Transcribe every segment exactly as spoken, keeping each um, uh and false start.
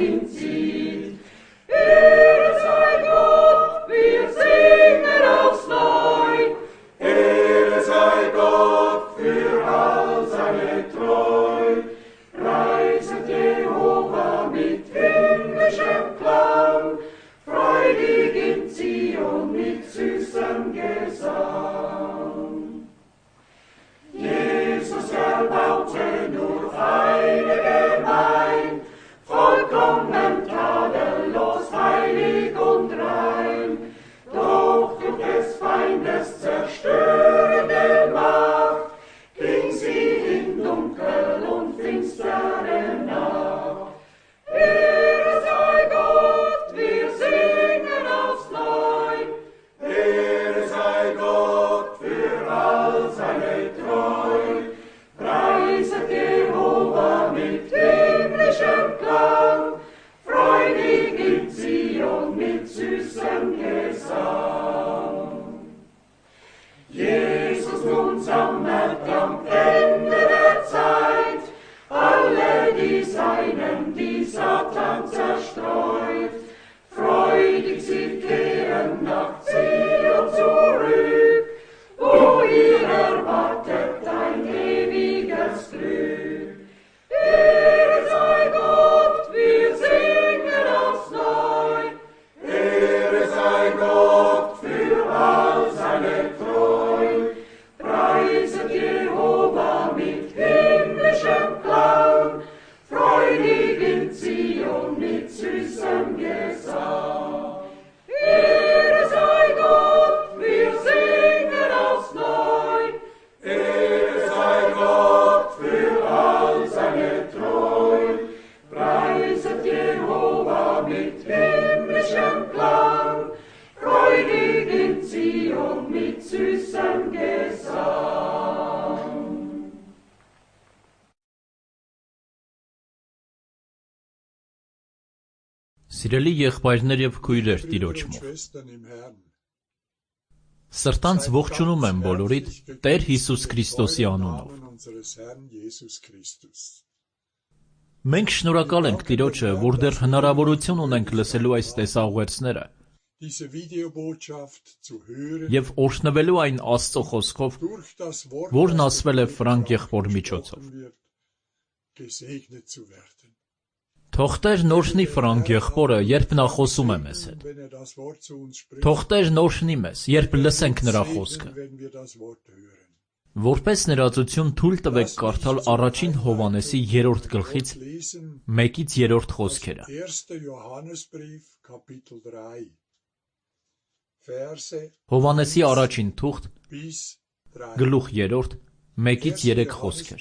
hinzieht. Ehre sei Gott, wir singen aufs Neu. Ehre sei Gott für all seine Treu. Preiset Jehova mit himmlischem Klang, freudig in Zion mit süßem Gesang. Jesus erbaute nur eine Gemein, vollkommen tadellos, heilig und rein. Doch durch des Feindes zerstörende Macht ging sie in Dunkel und finstere Nacht. Ehre sei Gott, wir singen aufs Neu. Ehre sei Gott für all seine Treu. Preiset Jehova mit himmlischem Klang, freudig in Zion mit süßem Gesang. Jesus nun sammelt am Ende der Zeit alle die Seinen, die Satan zerstreut. Freudig sie kehren nach Zion zurück, wo ihr erwartet ein ewiges Glück. Ehre sei Gott, wir singen aufs Neu. Ehre sei Gott für all seine Treu. Preiset Jehova mit himmlischem Klang, freudig in Zion mit süßem Gesang. Ehre sei Gott, wir singen aufs Neu. Ehre sei Gott für all seine Treu. Preiset Jehova mit himmlischem Klang, freudig in Zion mit süßem Gesang. Սիրելի եղբայրներ եւ քույրեր Տիրոջմով։ Սրտանց ողջունում եմ բոլորիդ Տեր Հիսուս Քրիստոսի անունով։ Մենք շնորհակալ ենք Տիրոջը, որ դեռ հնարավորություն ունենք լսելու այս տեսաուղերձները եւ օրհնվելու այն Աստծո խոսքով, որն ասվել է Ֆրանկ եղբոր միջոցով։ Թող Տերն օրհնի Ֆրանկ եղբորը, երբ նա խոսում է մեզ հետ։ Թող Տերն օրհնի մեզ, երբ լսենք նրա խոսքը։ Որպես ներածություն թույլ տվեք կարդալ առաջին Հովհաննեսի երրորդ գլխից մեկից երրորդ խոսքերը։ Հովհաննեսի առաջին թուղթ գլուխ երրորդ մեկից երեք խոսքեր։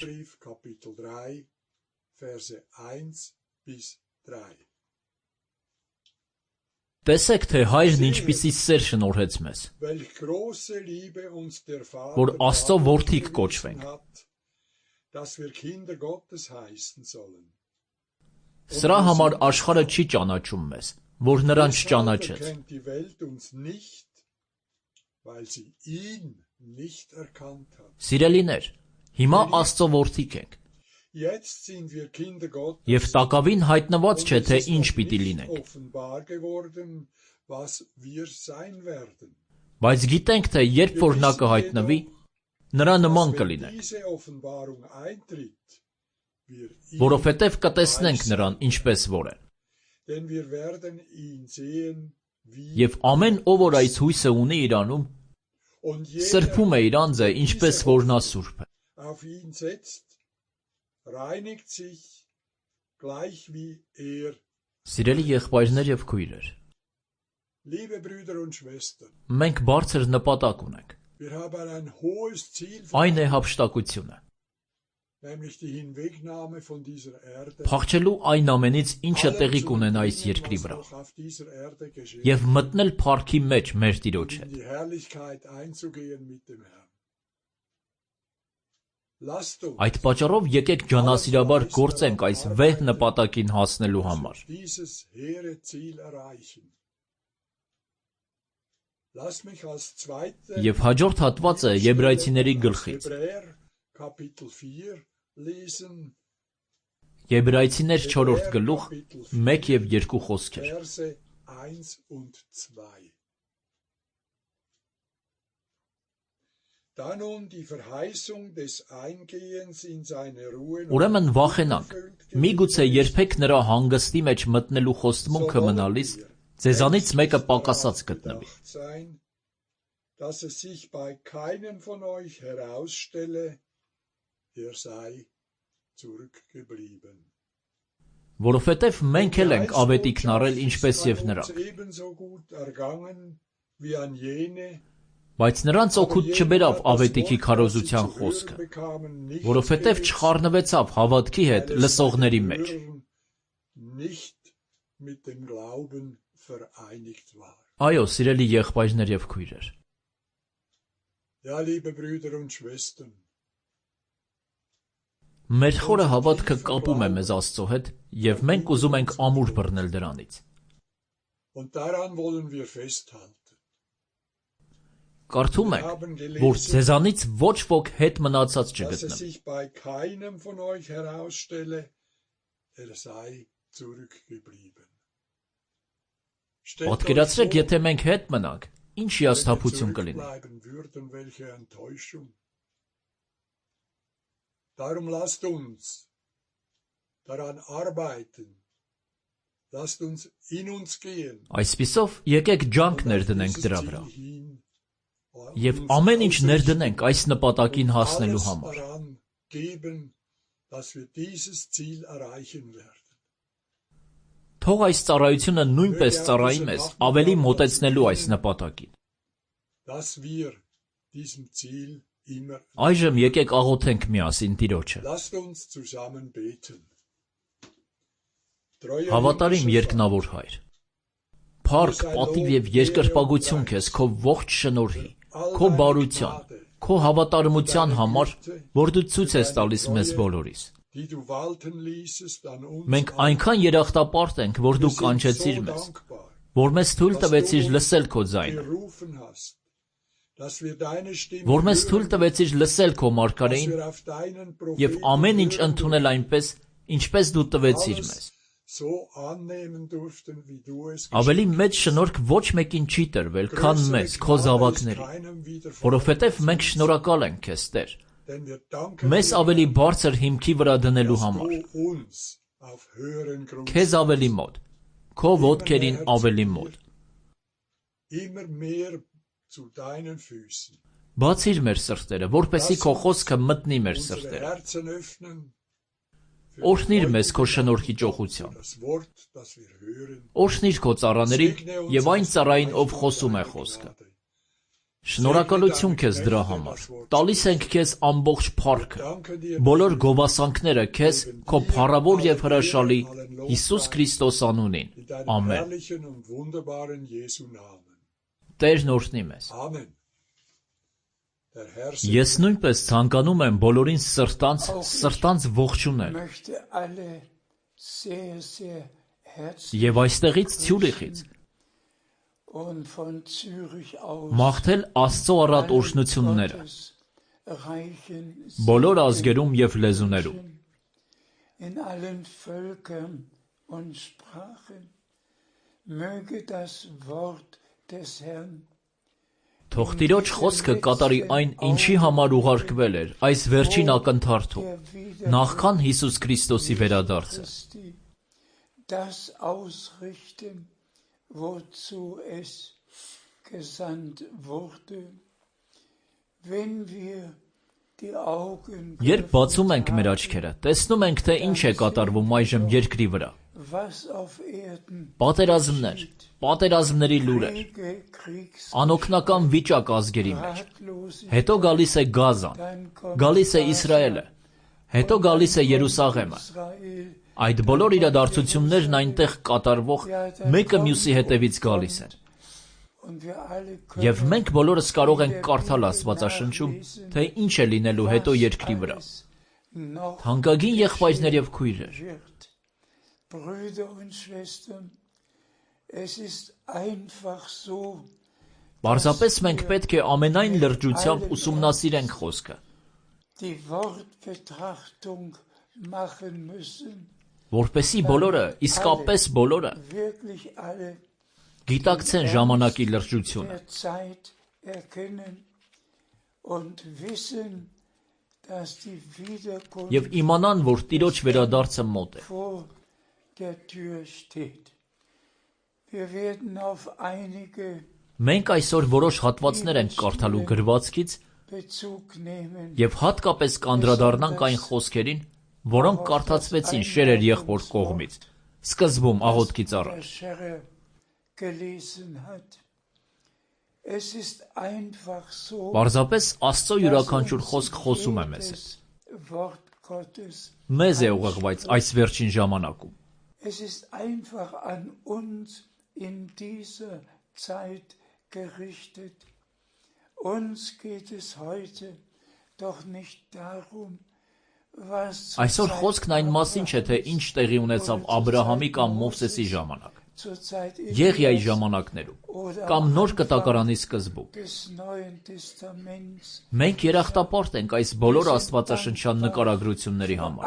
Տեսեք, թե Հայրն ինչպիսի սեր շնորհեց մեզ, որ Աստծո որդիք կոչվենք։ Սրա համար աշխարհը չի ճանաչում մեզ, որ նրան չճանաչեց։ Սիրելիներ, հիմա Աստծո որդիք ենք։ Եվ տակավին հայտնված չէ, թե ինչ պիտի լինենք։ Բայց գիտենք, թե երբ որ նա կհայտնվի, նրա նման կլինենք, որովհետև կտեսնենք նրան ինչպես որ է։ Եվ ամեն ով որ այս հույսը ունի իրանում, սրբում է իր անձը, ինչպես որ նա սուրբ է։ Սիրելի եղբայրներ եւ քույրեր, մենք բարձր նպատակ ունենք։ Այն է հափշտակությունը։ Փախչելու այն ամենից, ինչը տեղի կունենա այս երկրի վրա, եւ մտնել փառքի մեջ մեր Տիրոջ հետ։ Այդ պատճառով եկեք ջանասիրաբար գործենք այս վեհ նպատակին հասնելու համար։ Եվ հաջորդ հատվածը Եբրայեցիների գլխից։ Եբրայեցիներ չորրորդ գլուխ մեկ և երկու խոսքեր։ Ուրեմն վախենանք, միգուցե երբեք նրա հանգստի մեջ մտնելու խոստմունքը մնալիս ձեզանից մեկը պակասած գտնվի։ Որովհետև մենք էլ ենք ավետիքն առել ինչպես և նրանք։ Բայց նրանց օգուտ չբերավ ավետիքի քարոզության խոսքը, որովհետև չխառնվեցավ հավատքի հետ լսողների մեջ։ Այո, սիրելի եղբայրներ և քույրեր։ Մեր խորը հավատքը կապում է մեզ Աստծո հետ, և մենք ուզում ենք ամուր բռնել դրանից։ Կարդում ենք, որ ձեզանից ոչ ոք հետ մնացած չգտնվի։ Պատկերացրեք, եթե մենք հետ մնանք, ինչ հիասթափություն կլինի։ Այսպիսով, եկեք ջանք ներդնենք դրա վրա և ամեն ինչ ներդնենք այս նպատակին հասնելու համար։ Թող այս ծառայությունը նույնպես ծառայի մեզ ավելի մոտեցնելու այս նպատակին։ Այժմ եկեք աղոթենք միասին Տիրոջը։ Հավատարիմ երկնավոր Հայր, փառք, պատիվ և երկրպագություն քեզ քո ողջ շնորհի, քո բարության, քո հավատարմության համար, որ դու ցույց ես տալիս մեզ բոլորիս։ Մենք այնքան երախտապարտ ենք, որ դու կանչեցիր մեզ, որ մեզ թույլ տվեցիր լսել քո ձայնը, որ մեզ թույլ տվեցիր լսել քո մարգարեին և ամեն ինչ ընդունել այնպես, ինչպես դու տվեցիր մեզ։ Ավելի մեծ շնորհք ոչ մեկին չի տրվել, քան մեզ, քո զավակներին, որովհետև մենք շնորհակալ ենք քեզ, Տեր, մեզ ավելի բարձր հիմքի վրա դնելու համար, քեզ ավելի մոտ, քո ոտքերին ավելի մոտ։ Բացիր մեր սրտերը, որպեսզի քո խոսքը մտնի մեր սրտերը։ Օրհնիր մեզ քո շնորհի ճոխությամբ։ Օրհնիր քո ծառաներին և այն ծառային, ով խոսում է խոսքը։ Շնորհակալություն քեզ դրա համար։ Տալիս ենք քեզ ամբողջ փառքը, բոլոր գովասանքները քեզ, քո փառավոր և հրաշալի Հիսուս Քրիստոս անունին։ Ամեն։ Տերն օրհնի մեզ։ Ես նույնպես ցանկանում եմ բոլորին սրտանց, սրտանց ողջունել և այստեղից Ցյուրիխից մաղթել Աստծո առատ օրհնությունները բոլոր ազգերում և լեզուներում։ Թող Տիրոջ խոսքը կատարի այն, ինչի համար ուղարկվել էր այս վերջին ակնթարթում, նախքան Հիսուս Քրիստոսի վերադարձը։ Երբ բացում ենք մեր աչքերը, տեսնում ենք, թե ինչ է կատարվում այժմ երկրի վրա։ Պատերազմներ, պատերազմների լուրեր, անօգնական վիճակ ազգերի մեջ, հետո գալիս է Գազան, գալիս է Իսրայելը, հետո գալիս է Երուսաղեմը։ Այդ բոլոր իրադարձություններն այնտեղ կատարվող մեկը մյուսի հետևից գալիս են։ Եվ մենք բոլորս կարող ենք կարդալ Աստվածաշնչում, թե ինչ է լինելու հետո երկրի վրա։ Թանկագին եղբայրներ և քույրեր, պարզապես մենք պետք է ամենայն լրջությամբ ուսումնասիրենք խոսքը։ որպեսզի բոլորը, իսկապես բոլորը գիտակցեն ժամանակի լրջությունը և իմանան, որ Տիրոջ վերադարձը մոտ է։ Մենք այսօր որոշ հատվածներ ենք կարդալու գրվածքից և հատկապես կանդրադառնանք այն խոսքերին, որոնք կարդացվեցին Շերեր եղբոր կողմից, սկզբում աղոթքից առաջ։ Պարզապես Աստծո յուրաքանչյուր խոսք խոսում է մեզ հետ։ Մեզ է ուղղված այս վերջին ժամանակում։ Այսօր խոսքն այն մասին չէ, թե ինչ տեղի ունեցավ Աբրահամի կամ Մովսեսի ժամանակ, Եղիայի ժամանակներում, կամ Նոր Կտակարանի սկզբում։ Մենք երախտապարտ ենք այս բոլոր աստվածաշնչյան նկարագրությունների համար։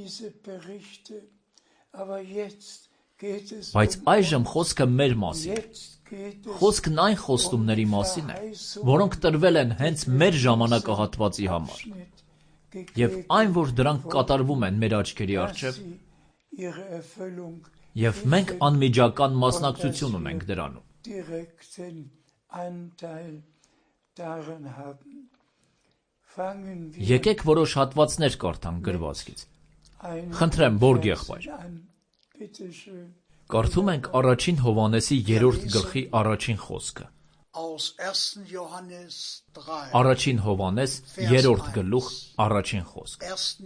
Բայց այժմ խոսքը մեր մասին է։ Խոսքն այն խոստումների մասին է, որոնք տրվել են հենց մեր ժամանակահատվածի համար, և այն, որ դրանք կատարվում են մեր աչքերի առջև, և մենք անմիջական մասնակցություն ունենք դրանում։ Եկեք որոշ հատվածներ կարդանք գրվածքից։ Խնդրեմ, Բորգ եղբայր։ Կարդում ենք առաջին Հովհաննեսի երրորդ գլխի առաջին խոսքը։ Առաջին Հովհաննես երրորդ գլուխ առաջին խոսք։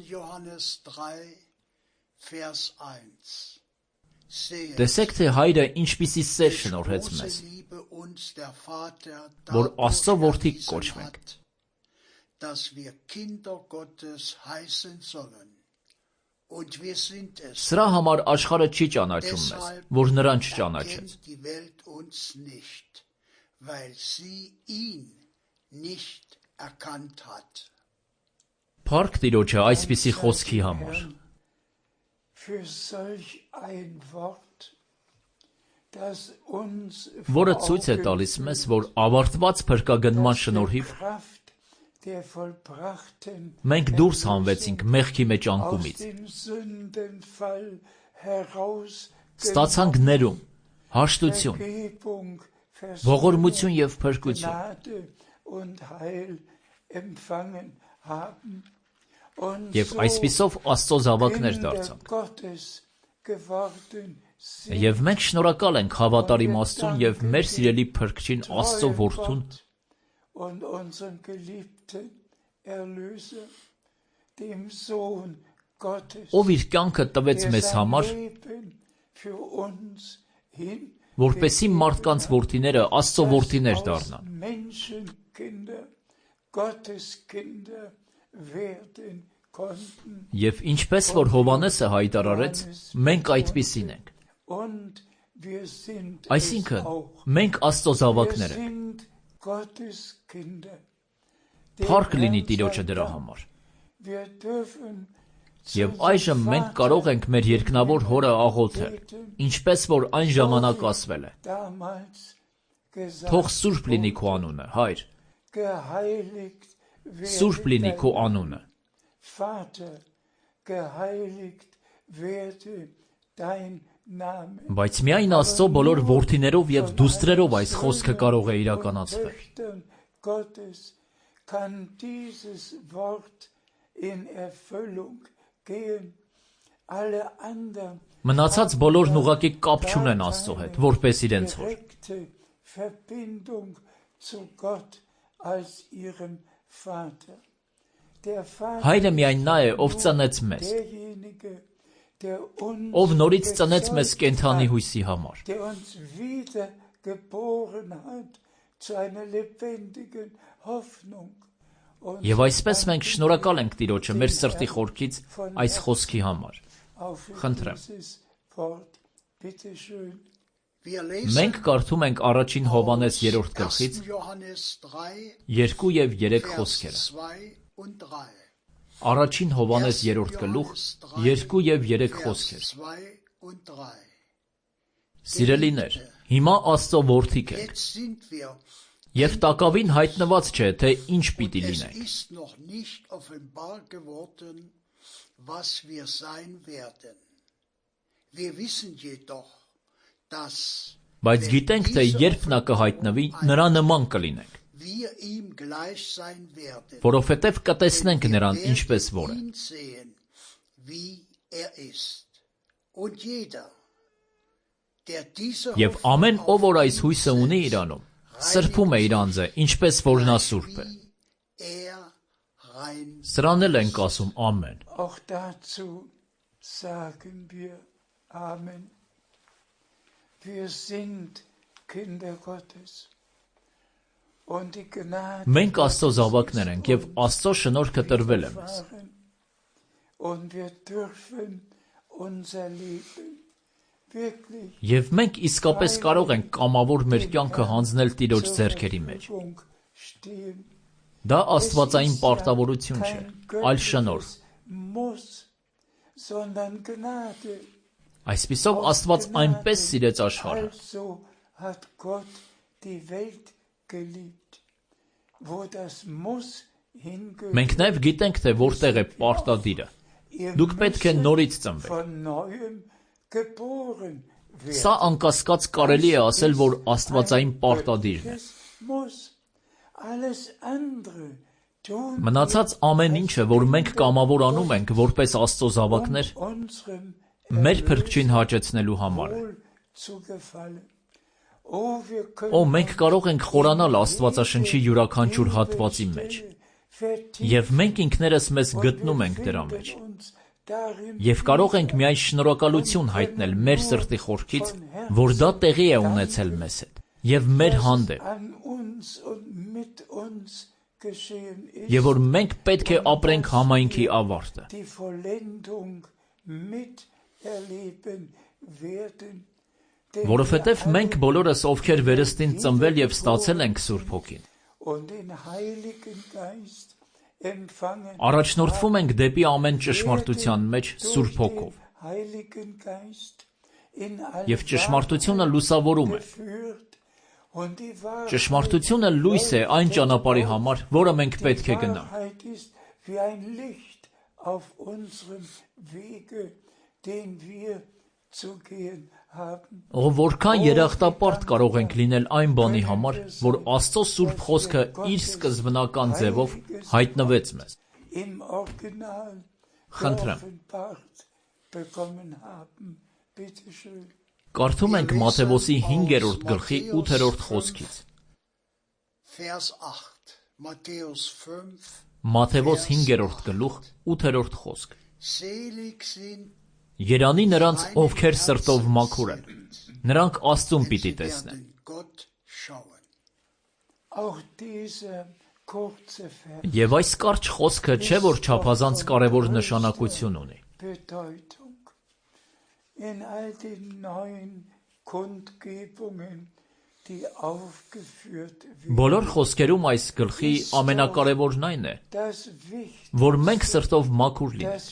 Տեսեք, թե Հայրը ինչպիսի սեր շնորհեց մեզ, որ Աստծո որդիք կոչվենք։ Սրա համար աշխարհը չի ճանաչում մեզ, որ նրան չճանաչեց։ Փառք Տիրոջը այսպիսի խոսքի համար։ Որը ցույց է տալիս մեզ, որ ավարտված փրկագնման շնորհիվ մենք դուրս հանվեցինք մեղքի մեջ անկումից, ստացանք ներում, հաշտություն, ողորմություն և փրկություն, և այսպիսով Աստծո զավակներ դարձանք։ Եվ մենք շնորհակալ ենք հավատարիմ Աստծուն և մեր սիրելի Փրկչին Աստծո Որդուն, ով իր կյանքը տվեց մեզ համար, որպեսզի մարդկանց որդիները Աստծո որդիներ դառնան։ Եվ ինչպես որ Հովհաննեսը հայտարարեց, մենք այդպիսին ենք։ Այսինքն, մենք Աստծո զավակներ ենք։ Փառք լինի Տիրոջը դրա համար։ Եվ այժմ մենք կարող ենք մեր երկնավոր Հորը աղոթել, ինչպես որ այն ժամանակ ասվել է. Թող սուրբ լինի քո անունը, Հայր, սուրբ լինի քո անունը։ Բայց միայն Աստծո բոլոր որդիներով և դուստրերով այս խոսքը կարող է իրականացվել։ Մնացած բոլորն ուղղակի կապ չունեն Աստծո հետ, որպես իրենց հոր։ Հայրը միայն նա է, ով ծնեց մեզ, ով նորից ծնեց մեզ կենդանի հույսի համար։ Եվ այսպես մենք շնորհակալ ենք Տիրոջը մեր սրտի խորքից այս խոսքի համար։ Խնդրեմ։ Մենք կարդում ենք առաջին Հովհաննես երրորդ գլխից երկու և երեք խոսքերը։ Առաջին Հովհաննես երրորդ գլուխ երկու և երեք խոսքեր։ Սիրելիներ, հիմա Աստծո որդիք եք, և տակավին հայտնված չէ, թե ինչ պիտի լինենք։ Բայց գիտենք, թե երբ նա կհայտնվի, նրա նման կլինենք, որովհետև կտեսնենք նրան ինչպես որ է։ Եվ ամեն ով որ այս հույսը ունի իրանում, սրբում է իր անձը, ինչպես որ նա սուրբ է։ Սրան էլ ենք ասում ամեն։ Մենք Աստծո զավակներ ենք, և Աստծո շնորհքը տրվել է մեզ։ Եվ մենք իսկապես կարող ենք կամավոր մեր կյանքը հանձնել Տիրոջ ձեռքերի մեջ։ Դա աստվածային պարտավորություն չէ, այլ շնորհ։ Այսպիսով Աստված այնպես սիրեց աշխարհը, մենք նաև գիտենք, թե որտեղ է պարտադիրը։ Դուք պետք է նորից ծնվեք։ Սա անկասկած կարելի է ասել, որ աստվածային պարտադիրն է։ Մնացած ամեն ինչը, որ մենք կամավոր անում ենք որպես Աստծո զավակներ, մեր Փրկչին հաճեցնելու համար է։ Օ, մենք կարող ենք խորանալ Աստվածաշնչի յուրաքանչյուր հատվածի մեջ, և մենք ինքներս մեզ գտնում ենք դրա մեջ, և կարող ենք միայն շնորհակալություն հայտնել մեր սրտի խորքից, որ դա տեղի է ունեցել մեզ հետ և մեր հանդեպ, և որ մենք պետք է ապրենք համայնքի ավարտը։ Որովհետև մենք բոլորս, ովքեր վերստին ծնվել և ստացել ենք Սուրբ Հոգին, առաջնորդվում ենք դեպի ամեն ճշմարտության մեջ Սուրբ Հոգով, և ճշմարտությունը լուսավորում է։ Ճշմարտությունը լույս է այն ճանապարհի համար, որը մենք պետք է գնանք։ Ով որքան երախտապարտ կարող ենք լինել այն բանի համար, որ Աստծո Սուրբ Խոսքը իր սկզբնական ձևով հայտնվեց մեզ։ Խնդրեմ։ Կարդում ենք Մատթեոսի հինգերորդ գլխի ութերորդ խոսքից։ Մատթեոս հինգերորդ գլուխ ութերորդ խոսք։ Երանի նրանց, ովքեր սրտով մաքուր են, նրանք Աստծուն պիտի տեսնեն։ Եվ այս կարճ խոսքը չէ, որ չափազանց կարևոր նշանակություն ունի։ Բոլոր խոսքերում այս գլխի ամենակարևորն այն է, որ մենք սրտով մաքուր լինենք։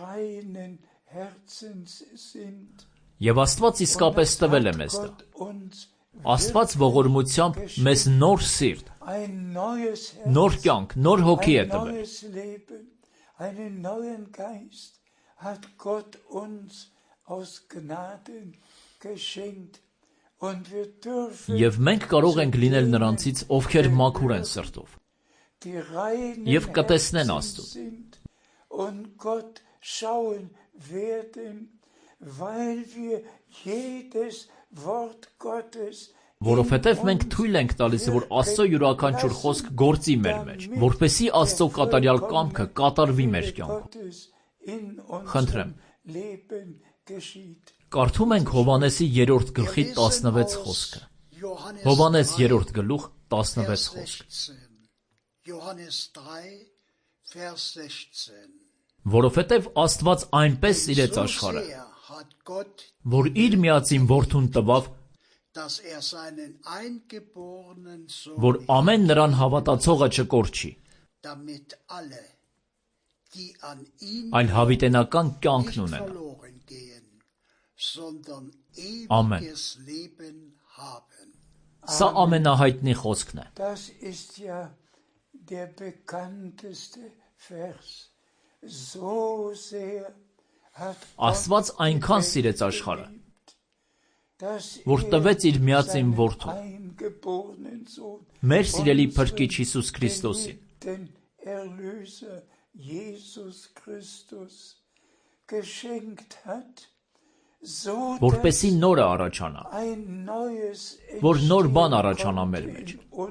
Եվ Աստված իսկապես տվել է մեզ դա։ Աստված ողորմությամբ մեզ նոր սիրտ, նոր կյանք, նոր հոգի է տվել։ Եվ մենք կարող ենք լինել նրանցից, ովքեր մաքուր են սրտով, և կտեսնեն Աստծուն։ Որովհետև մենք թույլ ենք տալիս, որ Աստծո յուրաքանչյուր խոսք գործի մեր մեջ, որպեսզի Աստծո կատարյալ կամքը կատարվի մեր կյանքում։ Խնդրեմ։ Կարդում ենք Հովհաննեսի երրորդ գլխի տասնվեց խոսքը։ Հովհաննես երրորդ գլուխ տասնվեց խոսք։ Որովհետև Աստված այնպես սիրեց աշխարհը, որ իր միածին որդուն տվավ, որ ամեն նրան հավատացողը չկորչի, այլ հավիտենական կյանքն ունենա։ Ամեն։ Սա ամենահայտնի խոսքն է։ Աստված այնքան սիրեց աշխարհը, որ տվեց իր միածին որդուն, մեր սիրելի Փրկիչ Հիսուս Քրիստոսին, որպեսզի նորը առաջանա, որ նոր բան առաջանա մեր մեջ,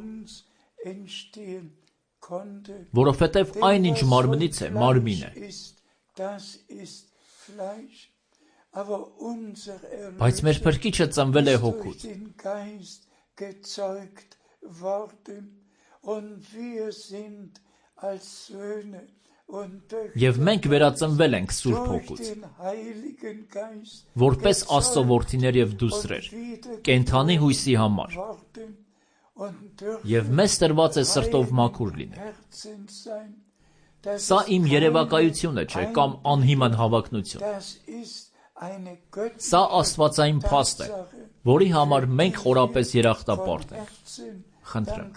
որովհետև այն ինչ մարմնից է, մարմին է, բայց մեր Փրկիչը ծնվել է հոգուց, և մենք վերածնվել ենք Սուրբ Հոգուց, որպես Աստծո որդիներ և դուստրեր, կենդանի հույսի համար, և մեզ տրված է սրտով մաքուր լինել։ Սա իմ երևակայությունը չէ կամ անհիմն հավակնություն։ Սա աստվածային փաստ է, որի համար մենք խորապես երախտապարտ ենք։ Խնդրեմ։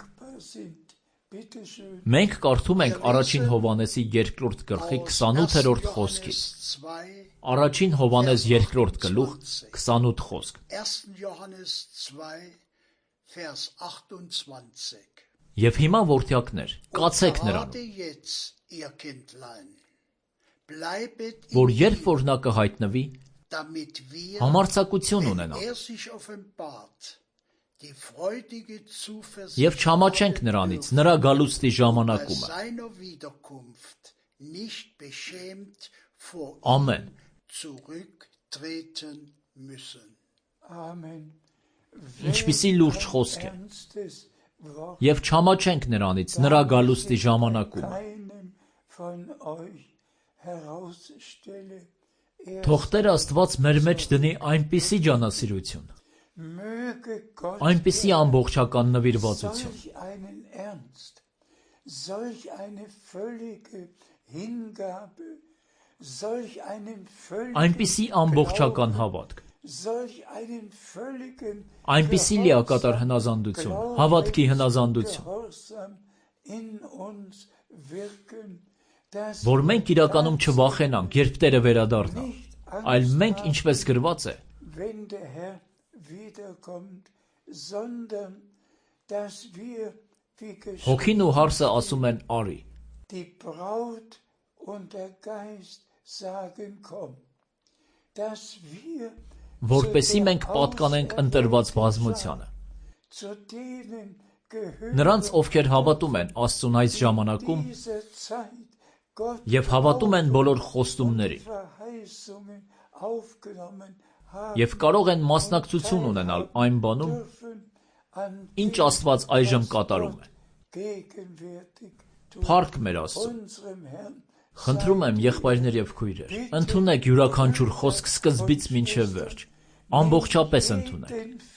Մենք կարդում ենք առաջին Հովհաննեսի երկրորդ գլխի քսանութերորդ խոսքից։ Առաջին Հովհաննես երկրորդ գլուխ քսանութ խոսք։ Եվ հիմա որդյակներ, կացեք նրանով, որ երբ որ նա կհայտնվի, համարձակություն ունենա, և չամաչենք նրանից, նրա գալուստի ժամանակումը։ Ամեն։ Ինչպիսի լուրջ խոսք է, և չամաչենք նրանից, նրա գալուստի ժամանակումը։ Թող Տեր Աստված մեր մեջ դնի այնպիսի ջանասիրություն, այնպիսի ամբողջական նվիրվածություն, այնպիսի ամբողջական հավատք, այնպիսի լիակատար հնազանդություն, հավատքի հնազանդություն, որ մենք իրականում չվախենանք, երբ Տերը վերադառնա, այլ մենք, ինչպես գրված է, Հոգին ու հարսը ասում են արի։ Որպեսզի մենք պատկանենք ընտրված բազմությանը։ Նրանց, ովքեր հավատում են Աստծուն այս ժամանակում և հավատում են բոլոր խոստումներին և կարող են մասնակցություն ունենալ այն բանում, ինչ Աստված այժմ կատարում է։ Փառք մեր Աստծուն։ Խնդրում եմ, եղբայրներ և քույրեր, ընդունեք յուրաքանչյուր խոսք սկզբից մինչև վերջ, ամբողջապես ընդունեք։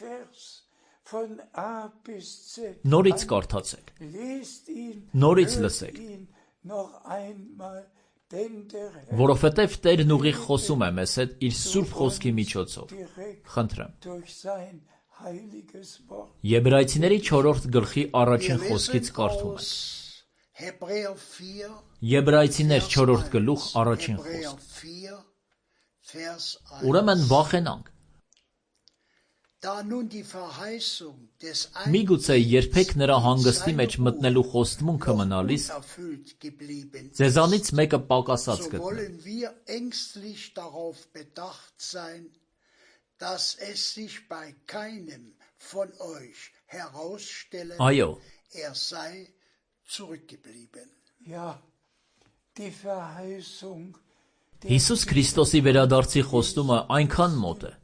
Նորից կարդացեք, նորից լսեք, որովհետև Տերն ուղիղ խոսում է մեզ հետ իր սուրբ խոսքի միջոցով։ Խնդրեմ։ Եբրայեցիների չորրորդ գլխի առաջին խոսքից կարդում ենք։ Եբրայեցիներ չորրորդ գլուխ առաջին խոսք։ Ուրեմն վախենանք։ Միգուցե երբեք նրա հանգստի մեջ մտնելու խոստմունքը մնալիս, ձեզանից մեկը պակասած գտնի։ Այո, Հիսուս Քրիստոսի վերադարձի խոստումը այնքան մոտ է,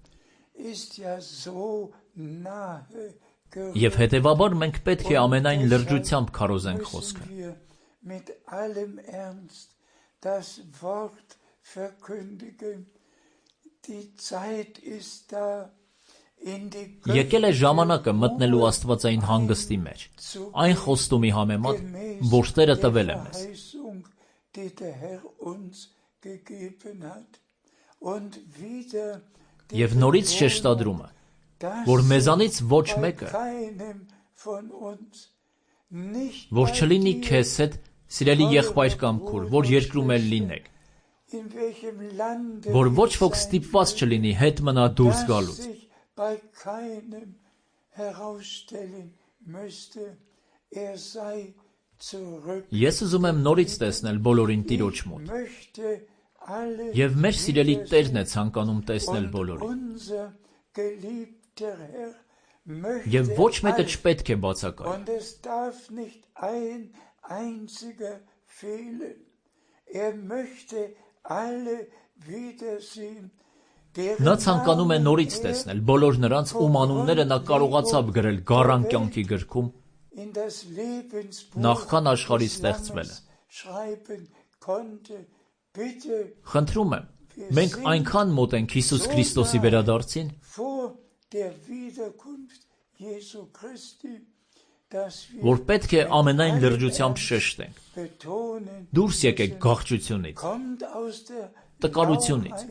և հետևաբար մենք պետք է ամենայն լրջությամբ քարոզենք խոսքը։ Եկել է ժամանակը մտնելու աստվածային հանգստի մեջ, այն խոստումի համեմատ, որ Տերը տվել է մեզ։ die der Herr uns gegeben hat. Und wieder die Եվ նորից շեշտադրում է, որ մեզանից ոչ մեկը, որ չլինի քեզ հետ սիրելի եղբայր կամ քուր, որ երկրում էլ լինեք, որ ոչ ոք ստիպված չլինի հետ մնա դուրս գալուց։ Ես ուզում եմ նորից տեսնել բոլորին Տիրոջ մոտ, և մեր սիրելի Տերն է ցանկանում տեսնել բոլորին, և ոչ մեկը չպետք է բացակայի։ Նա ցանկանում է նորից տեսնել բոլոր նրանց, ում անունները նա կարողացավ գրել գառան կյանքի գրքում, նախքան աշխարհի ստեղծվելը։ Խնդրում եմ, մենք այնքան մոտ ենք Հիսուս Քրիստոսի վերադարձին, որ պետք է ամենայն լրջությամբ շեշտենք. դուրս եկեք գաղջությունից, տկարությունից,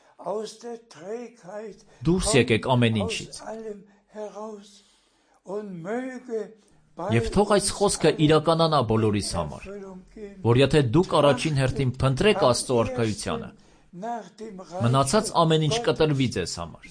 դուրս եկեք ամեն ինչից։ Եվ թող այս խոսքը իրականանա բոլորիս համար, որ եթե դուք առաջին հերթին փնտրեք Աստծո արքայությանը, մնացած ամեն ինչ կտրվի ձեզ համար։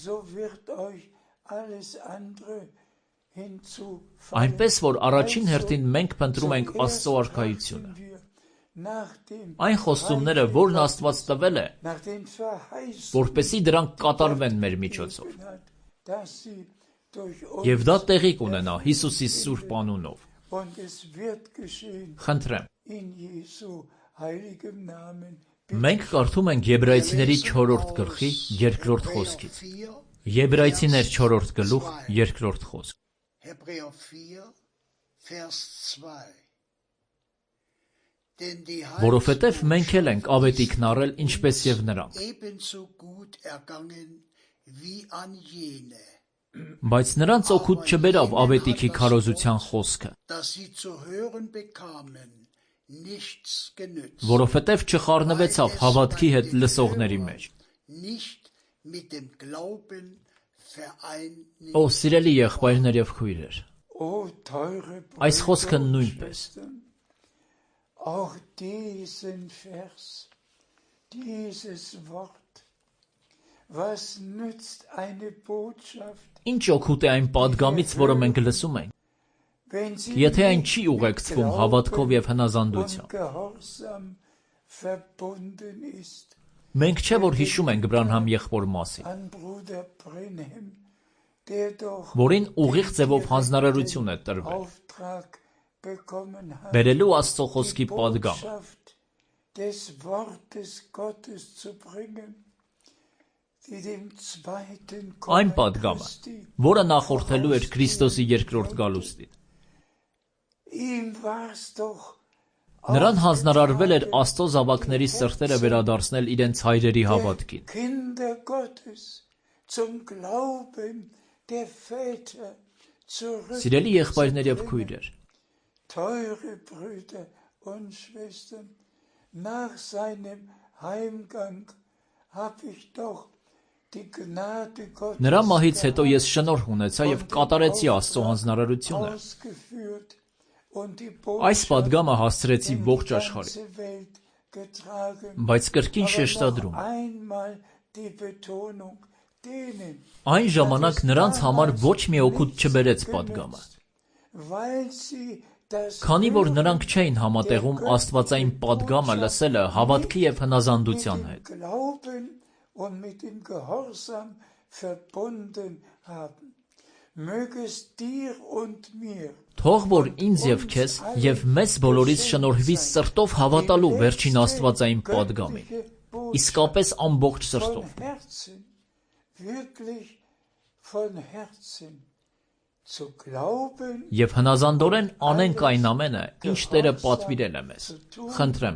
Այնպես որ առաջին հերթին մենք փնտրում ենք Աստծո արքայությունը։ Այն խոստումները, որն Աստված տվել է, որպեսզի դրանք կատարվեն մեր միջոցով։ Եվ դա տեղի կունենա Հիսուսի սուրբ անունով։ Խնդրեմ։ Մենք կարդում ենք Եբրայեցիների չորրորդ գլխի երկրորդ խոսքից։ Եբրայեցիներ չորրորդ գլուխ երկրորդ խոսք։ Որովհետև մենք էլ ենք ավետիքն առել, ինչպես և նրանք։ Բայց նրանց օգուտ չբերավ ավետիքի քարոզության խոսքը, որովհետև չխառնվեցավ հավատքի հետ լսողների մեջ։ Ո սիրելի եղբայրներ և քույրեր, այս խոսքը նույնպես։ Auch diesen Vers, dieses Wort, was nützt eine Botschaft, Ինչ օգուտ է այն պատգամից, որը մենք լսում ենք, եթե այն չի ուղեկցվում հավատքով և հնազանդությամբ։ Մենք չէ, որ հիշում ենք Բրանհամ եղբոր մասին, որին ուղիղ ձևով հանձնարարություն է տրվել, բերելու Աստծո խոսքի պատգամը։ Այն պատգամը, որը նախորդելու էր Քրիստոսի երկրորդ գալուստին։ Նրան հանձնարարվել էր Աստծո զավակների սրտերը վերադարձնել իրենց հայրերի հավատքին։ Սիրելի եղբայրներ և քույրեր, Teure Brüder und Schwestern, nach seinem Heimgang habe ich doch die Gnade Gottes Նրա մահից հետո ես շնորհ ունեցա և կատարեցի Աստծո հանձնարարությունը։ Այս պատգամը հասցրեցի ողջ աշխարհին, բայց կրկին շեշտադրում այն ժամանակ նրանց համար ոչ մի օգուտ չբերեց պատգամը, քանի որ նրանք չէին համատեղում աստվածային պատգամը լսելը հավատքի և հնազանդության հետ։ Թող որ ինձ և քեզ և մեզ բոլորիս շնորհվի սրտով հավատալու վերջին աստվածային պատգամին, իսկապես ամբողջ սրտով։ Եվ հնազանդորեն անենք այն ամենը, ինչ Տերը պատվիրել է մեզ։ Խնդրեմ։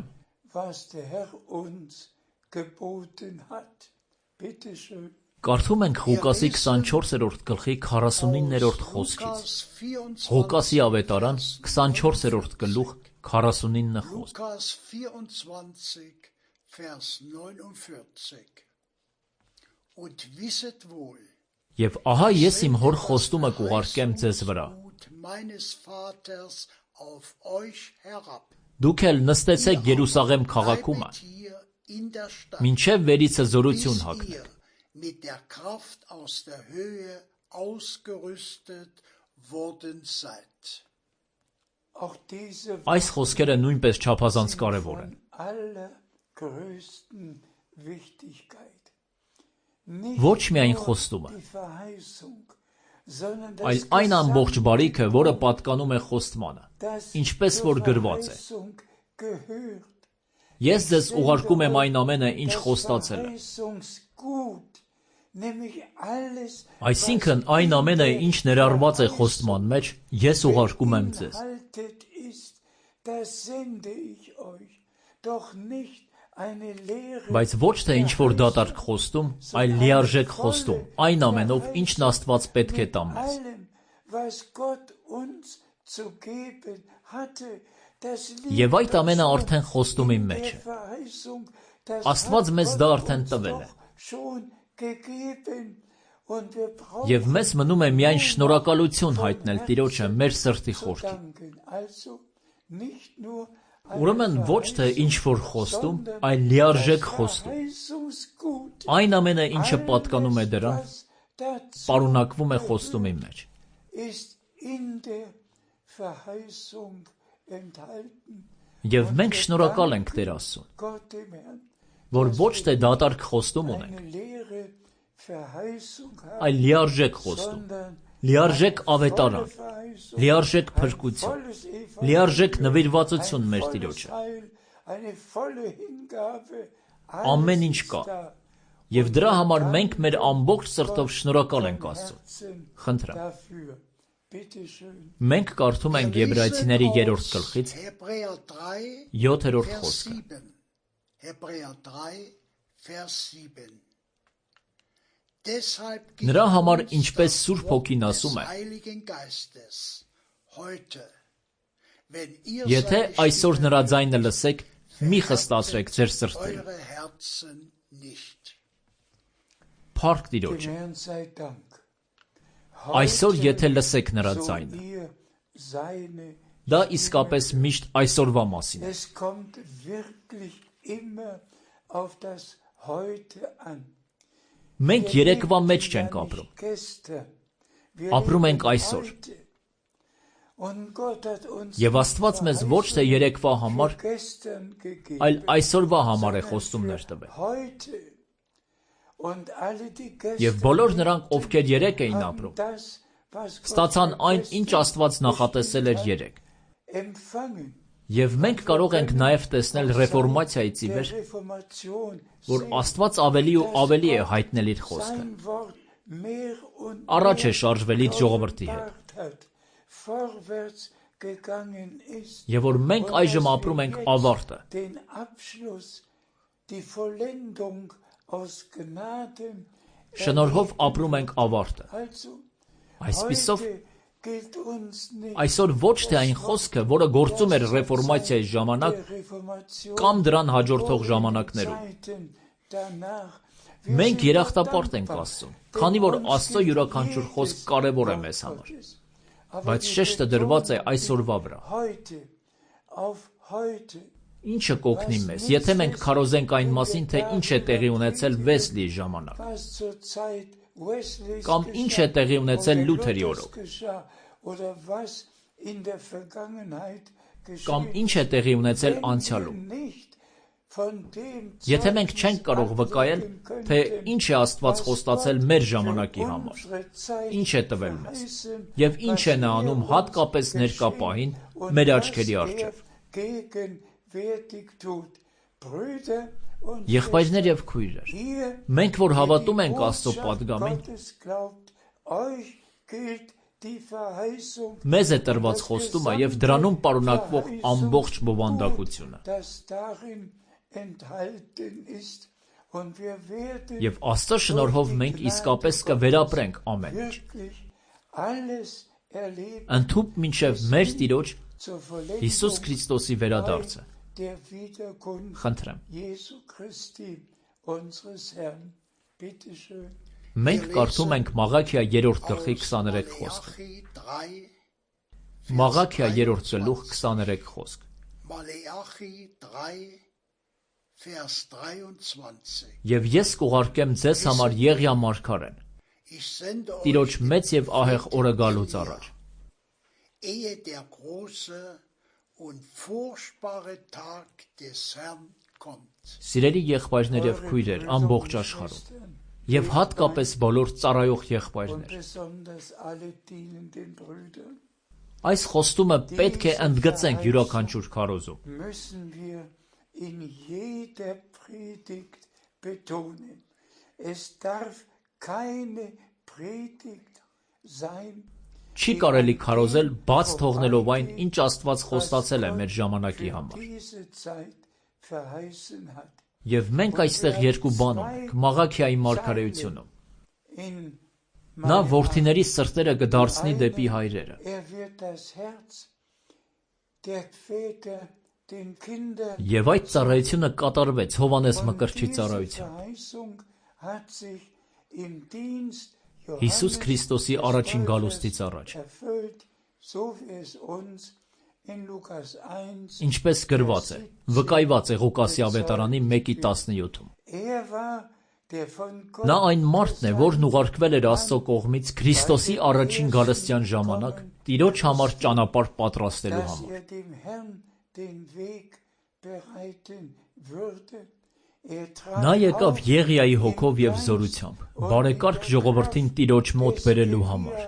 Կարդում ենք Ղուկասի քսանչորսերորդ գլխի քառասունիններորդ խոսքից։ Ղուկասի ավետարան քսանչորսերորդ գլուխ քառասունինը խոսք։ Lukas vierundzwanzig, Vers neunundvierzig. Und wisset wohl, Եվ ահա ես իմ հոր խոստումը կուղարկեմ ձեզ վրա։ meines Vaters auf euch herab. Դուք էլ նստեցեք Երուսաղեմ քաղաքումը, Bleibet hier in der Stadt, մինչև վերիցը զորություն bis հագնեք։ ihr mit der Kraft aus der Höhe ausgerüstet worden seid. Auch diese Այս խոսքերը նույնպես չափազանց կարևոր են։ von allergrößten Wichtigkeit. Ոչ միայն խոստումը, Die Verheißung, sondern այլ das այն ամբողջ բարիքը, որը պատկանում է խոստմանը, das ինչպես zur որ գրված է։ Verheißung gehört. Ես ձեզ ուղարկում եմ այն ամենը, ինչ Das խոստացել է։ Verheißungsgut, nämlich alles, Այսինքն այն ամենը, ինչ ներառված է խոստման մեջ, ես ուղարկում եմ ձեզ։ beinhaltet ist, das sende ich euch, doch nicht eine leere Բայց ոչ թե ինչ-որ դատարկ խոստում, այլ լիարժեք խոստում, այն ամենով, ինչն Աստված պետք է տա մեզ։ allem, was Gott uns zu geben hatte, das Եվ այդ ամենը արդեն խոստումի մեջ է։ Աստված մեզ դա արդեն տվել է։ Եվ մեզ մնում է միայն շնորհակալություն հայտնել Տիրոջը մեր սրտի խորքին։ Ուրեմն ոչ թե ինչ-որ խոստում, այլ լիարժեք խոստում։ Այն ամենը, ինչը պատկանում է դրան, պարունակվում է խոստումի մեջ։ Եվ մենք շնորհակալ ենք Տեր Աստծուն, որ ոչ թե դատարկ խոստում ունենք, այլ լիարժեք խոստում, լիարժեք ավետարան, լիարժեք փրկություն, լիարժեք նվիրվածություն մեր Տիրոջը։ Ամեն ինչ կա։ Եվ դրա համար մենք մեր ամբողջ սրտով շնորհակալ ենք Աստծուն։ Խնդրեմ։ Մենք կարդում ենք Եբրայեցիների երրորդ գլխից յոթերորդ խոսքը։ Նրա համար ինչպես Սուրբ Հոգին ասում է. Եթե այսօր նրա ձայնը լսեք, մի խստացրեք ձեր սրտերը։ Փառք Տիրոջը։ Այսօր եթե լսեք նրա ձայնը, դա իսկապես միշտ այսօրվա մասին է։ Մենք երեկվա մեջ չենք ապրում։ Ապրում ենք այսօր։ Եվ Աստված մեզ ոչ թե երեկվա համար, այլ այսօրվա համար է խոստումներ տվել։ Եվ բոլոր նրանք, ովքեր երեկ էին ապրում, ստացան այն, ինչ Աստված նախատեսել էր երեկ։ Եվ մենք կարող ենք նաև տեսնել ռեֆորմացիայից ի վեր, որ Աստված ավելի ու ավելի է հայտնել իր խոսքը։ Առաջ է շարժվել իր ժողովրդի հետ։ Եվ որ մենք այժմ ապրում ենք ավարտը։ Շնորհով ապրում ենք ավարտը։ Այսպիսով, այսօր ոչ թե այն խոսքը, որը գործում էր ռեֆորմացիայի ժամանակ կամ դրան հաջորդող ժամանակներում։ Մենք երախտապարտ ենք Աստծուն, քանի որ Աստծո յուրաքանչյուր խոսք կարևոր է մեզ համար։ Բայց շեշտը դրված է այսօրվա վրա։ Ինչը կօգնի մեզ, եթե մենք քարոզենք այն մասին, թե ինչ է տեղի ունեցել Վեսլիի ժամանակ, կամ ինչ է տեղի ունեցել Լութերի օրոք, կամ ինչ է տեղի ունեցել անցյալում։ Եթե մենք չենք կարող վկայել, թե ինչ է Աստված խոստացել մեր ժամանակի համար, ինչ է տվել մեզ, եւ ինչ է նա անում հատկապես ներկա պահին մեր աչքերի առջև։ Եղբայրներ եւ քույրեր, մենք որ հավատում ենք Աստծո պատգամին, մեզ է տրված խոստումը եւ դրանում պարունակվող ամբողջ բովանդակությունը։ Եվ Աստծո շնորհով մենք իսկապես կվերապրենք ամեն ինչ։ Ընդհուպ մինչև մեր Տիրոջ Հիսուս Քրիստոսի վերադարձը։ Խնդրեմ։ Մենք կարդում ենք Մաղաքիա երրորդ գլխի քսաներեք խոսքը։ Մաղաքիա երրորդ գլուխ քսաներեք խոսք։ Եվ ես կուղարկեմ ձեզ համար Եղիա մարգարեն, Տիրոջ մեծ և ահեղ օրը գալուց առաջ։ Սիրելի եղբայրներ և քույրեր ամբողջ աշխարհում, և հատկապես բոլոր ծառայող եղբայրներ, այս խոստումը պետք է ընդգծենք յուրաքանչյուր քարոզում։ Չի կարելի քարոզել բաց թողնելով այն, ինչ Աստված խոստացել է մեր ժամանակի համար։ Եվ մենք այստեղ երկու բան ունենք Մաղաքիայի մարգարեությունում։ Նա որդիների սրտերը կդարձնի դեպի հայրերը։ Եվ այդ ծառայությունը կատարվեց Հովհաննես Մկրտչի ծառայությամբ։ Հիսուս Քրիստոսի առաջին գալուստից առաջ։ Ինչպես գրված է, վկայված է Ղուկասի ավետարանի մեկի տասնյոթում։ Նա այն մարդն է, որն ուղարկվել էր Աստծո կողմից Քրիստոսի առաջին գալստյան ժամանակ Տիրոջ համար ճանապարհ պատրաստելու համար։ Նա եկավ Եղիայի հոգով և զորությամբ, բարեկարգ ժողովրդին Տիրոջ մոտ բերելու համար։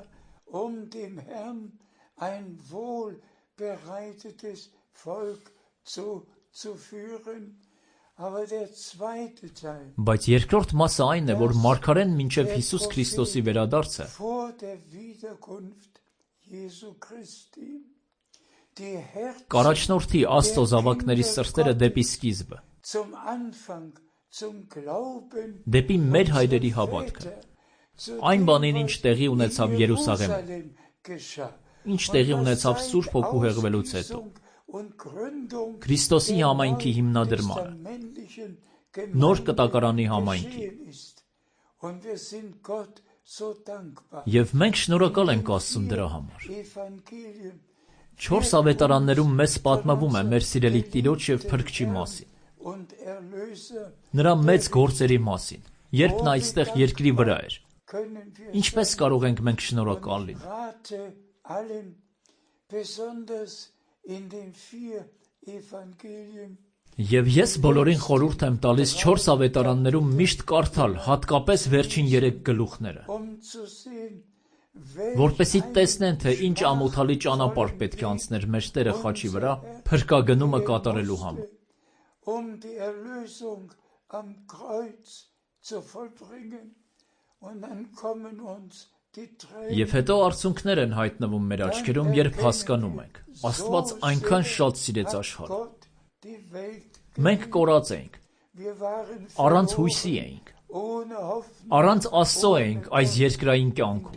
Բայց երկրորդ մասը այն է, որ մարգարեն մինչև Հիսուս Քրիստոսի վերադարձը կառաջնորդի Աստծո զավակների սրտերը դեպի սկիզբը, դեպի մեր հայրերի հավատքը, այն բանին, ինչ տեղի ունեցավ Երուսաղեմում, ինչ տեղի ունեցավ Սուրբ Հոգու հեղվելուց հետո, Քրիստոսի համայնքի հիմնադրմանը, նոր կտակարանի համայնքի։ Եվ մենք շնորհակալ ենք Աստծուն դրա համար։ Չորս ավետարաններում մեզ պատմվում է մեր սիրելի Տիրոջ և Փրկչի մասին, նրա մեծ գործերի մասին, երբ նա այստեղ երկրի վրա էր։ Ինչպես կարող ենք մենք շնորհակալ լինել։ Եվ ես բոլորին խորհուրդ եմ տալիս չորս ավետարաններում միշտ կարդալ հատկապես վերջին երեք գլուխները, որպեսզի տեսնեն, թե ինչ ամոթալի ճանապարհ պետք է անցներ մեր Տերը խաչի վրա փրկագնումը կատարելու համար։ Եվ հետո արցունքներ են հայտնվում մեր աչքերում, երբ հասկանում ենք. Աստված այնքան շատ սիրեց աշխարհը։ Մենք կորած էինք, առանց հույսի էինք, առանց Աստծո էինք այս երկրային կյանքում։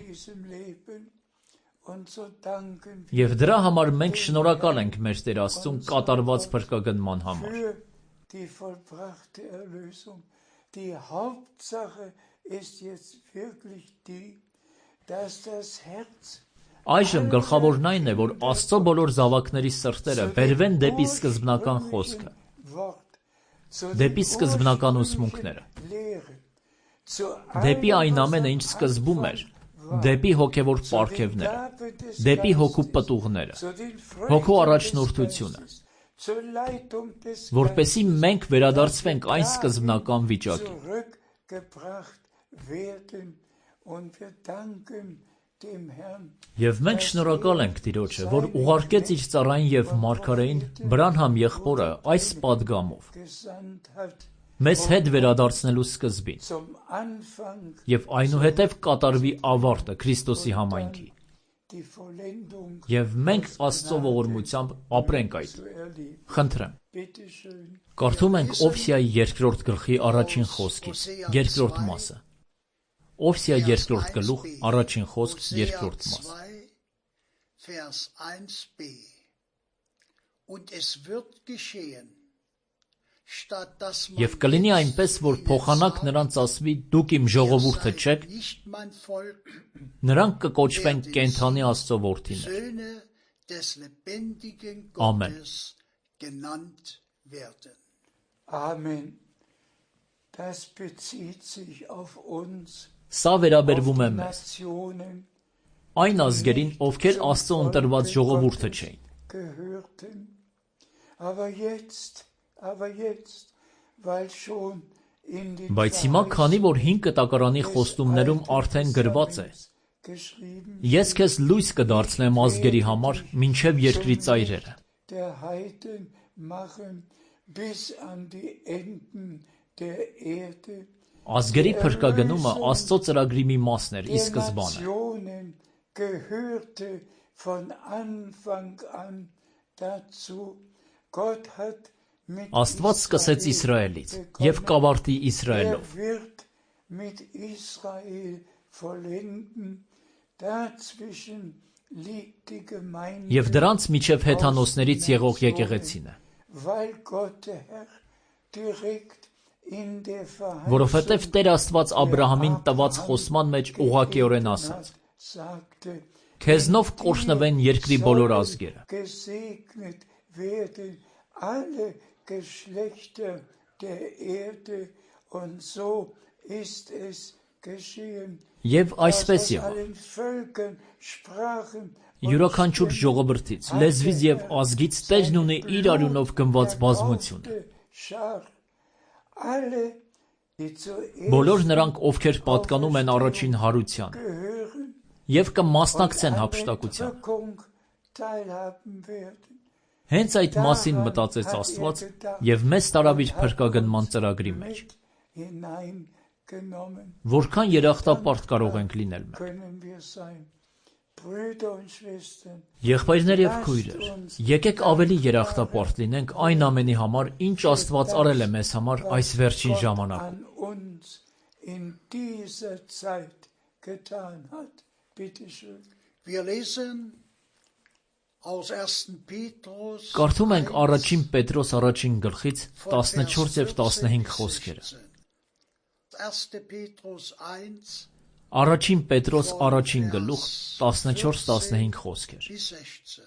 Եվ դրա համար մենք շնորհակալ ենք մեր Տեր Աստծուն կատարված փրկագնման համար։ Այժմ գլխավորն այն է, որ Աստծո բոլոր զավակների սրտերը բերվեն դեպի սկզբնական խոսքը, դեպի սկզբնական ուսմունքները, դեպի այն ամենը, ինչ սկզբում էր, դեպի հոգևոր պարգևները, դեպի հոգու պտուղները, հոգու առաջնորդությունը, որպեսզի մենք վերադարձվենք այն սկզբնական վիճակին։ Եվ մենք շնորհակալ ենք Տիրոջը, որ ուղարկեց իր ծառային և մարգարեին Բրանհամ եղբորը այս պատգամով, մեզ հետ վերադարձնելու սկզբին, և այնուհետև կատարվի ավարտը Քրիստոսի համայնքի։ Եվ մենք Աստծո ողորմությամբ ապրենք այդ։ Խնդրեմ։ Կարդում ենք Օվսիայի երկրորդ գլխի առաջին խոսքից, երկրորդ մասը։ Օվսիա երկրորդ գլուխ, առաջին խոսք, երկրորդ մաս։ Und es wird geschehen, statt dass man Եվ կլինի այնպես, որ փոխանակ նրանց ասվի, դուք իմ ժողովուրդը չեք, nicht mein Volk, նրանք կկոչվեն կենդանի Աստծո որդիներ։ Söhne des lebendigen Amen. Gottes genannt werden. Amen. Das bezieht sich auf uns, Սա auf վերաբերվում է die մեզ, Nationen, այն ազգերին, ովքեր Աստծո ընտրված ժողովուրդը չէին։ gehörten. Aber jetzt, aber jetzt, weil schon in den Բայց հիմա, քանի որ հին կտակարանի խոստումներում արդեն գրված է, geschrieben, ես քեզ լույս կդարձնեմ ազգերի համար, մինչև երկրի ծայրերը։ der Heiden machen bis an die Enden der Erde. Ազգերի փրկագնումը Աստծո ծրագրի մի մասն էր ի Der սկզբանը։ Nationen gehörte von Anfang an dazu. Gott hat mit Աստված սկսեց Իսրայելից եւ կավարտի Իսրայելով։ Er wird mit Israel vollenden. Dazwischen liegt die Gemeinde. Եվ դրանց միջև հեթանոսներից եղող եկեղեցին է, Weil Gott der Herr direkt in der որովհետև Տեր Աստված Աբրահամին տված խոսման մեջ ուղղակիորեն ասաց. sagte, Քեզնով կորշնվեն երկրի բոլոր ազգերը։ gesegnet werden alle Geschlechter der Erde, und so ist es geschehen. Եվ այսպես Aus եղավ։ allen Völkern, Sprachen und Յուրաքանչյուր ժողովրդից, լեզվից եւ ազգից Տերն ունի իր արյունով գնված բազմություն։ Schar, alle, die zuerst Բոլոր նրանք, ովքեր պատկանում են առաջին հարությանը, gehören, եւ կմասնակցեն հափշտակությանը։ Entrückung teilhaben werden. Հենց այդ մասին մտածեց Աստված եւ մեզ տարավ իր փրկագնման ծրագրի մեջ։ Mit hineingenommen Որքան երախտապարտ կարող ենք լինել մենք։ können wir sein. Brüder und Schwestern, Եղբայրներ եւ քույրեր, եկեք ավելի երախտապարտ լինենք այն ամենի համար, ինչ Աստված արել է մեզ համար այս վերջին Gott ժամանակում։ an uns in dieser Zeit getan hat. Bitte schön. Wir lesen aus ersten Petrus Կարդում ենք առաջին Պետրոս առաջին գլխից տասնչորս եւ տասնհինգ խոսքերը։ erster Petrus eins Առաջին Պետրոս առաջին գլուխ տասնչորս տասնհինգ խոսքեր։ bis sechzehn.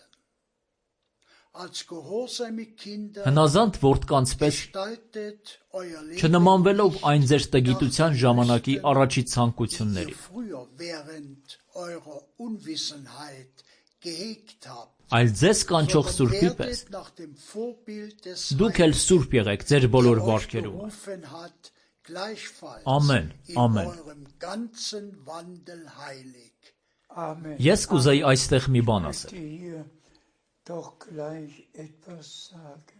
Als gehorsame Kinder Հնազանդ որդկանց պես gestaltet euer Leben չնմանվելով այն ձեր տգիտության ժամանակի առաջի ցանկությունների, ihr früher während eurer Unwissenheit gehegt habt. այլ ձեզ կանչող Սուրբի պես Werdet nach dem Vorbild des դուք էլ սուրբ եղեք ձեր բոլոր վարքերում։ berufen hat, gleichfalls Amen, in Amen. eurem ganzen Wandel heilig. Amen. Ես կուզեի այստեղ մի բան Ich ասել։ möchte hier doch gleich etwas sagen.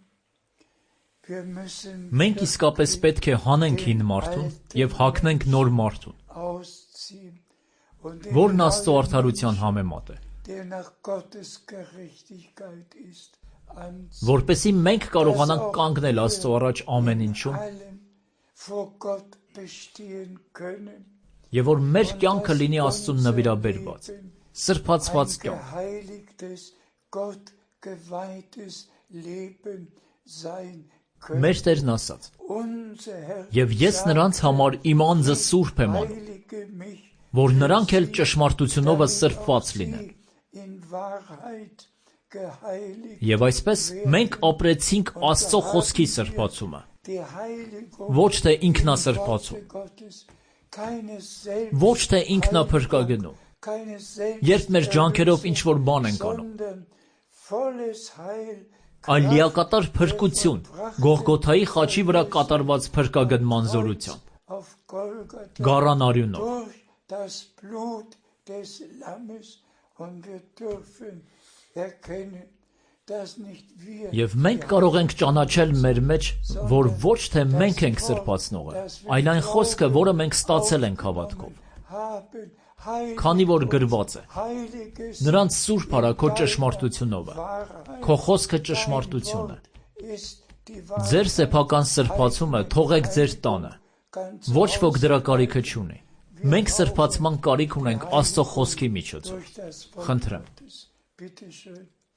Wir müssen Մենք իսկապես պետք է հանենք հին մարդուն եւ հագնենք նոր մարդուն, ausziehen und den որն Աստծո neuen արդարության համեմատ է, der nach Gottes Gerechtigkeit ist, anziehen. որպեսզի մենք կարողանանք կանգնել Աստծո առաջ ամեն ինչում Allem vor Gott bestehen können. եւ որ մեր կյանքը լինի Աստծուն նվիրաբերված, սրբացված Ein կյանք, geheiligtes, Gott geweihtes Leben sein können. մեր Տերն ասաց. Unser Herr Եվ ես նրանց համար իմ անձը սուրբ եմ անում, heilige mich, որ նրանք էլ ճշմարտությունով սրբված լինեն։ sie in Wahrheit geheiligt. Եվ այսպես մենք ապրեցինք Աստծո խոսքի սրբացումը, Die Heiligung ոչ թե im ինքնասրբացում, Worte Gottes, keine Selbst- ոչ թե ինքնափրկագնում, keine երբ մեր ջանքերով ինչ-որ բան ենք անում, sondern volles Heil, այլ լիակատար փրկություն, Գողգոթայի խաչի վրա կատարված փրկագնման զորությամբ, auf Golgatha գառան արյունով։ durch das Blut des Lammes, und wir dürfen erkennen, dass nicht wir Եվ մենք կարող ենք ճանաչել մեր մեջ, որ ոչ թե մենք ենք սրբացնողը, այլ այն խոսքը, որը մենք ստացել ենք հավատքով, haben heilig, քանի որ գրված է. heiliges Նրանց սուրբ արա քո ճշմարտությունով է, քո խոսքը ճշմարտություն է։ ist die Ձեր սեփական սրբացումը թողեք ձեր տանը, ganz ոչ ոք դրա կարիքը չունի։ Մենք սրբացման կարիք ունենք Աստծո խոսքի միջոցով։ durch das Wort Խնդրեմ։ Gottes. Bitte schön.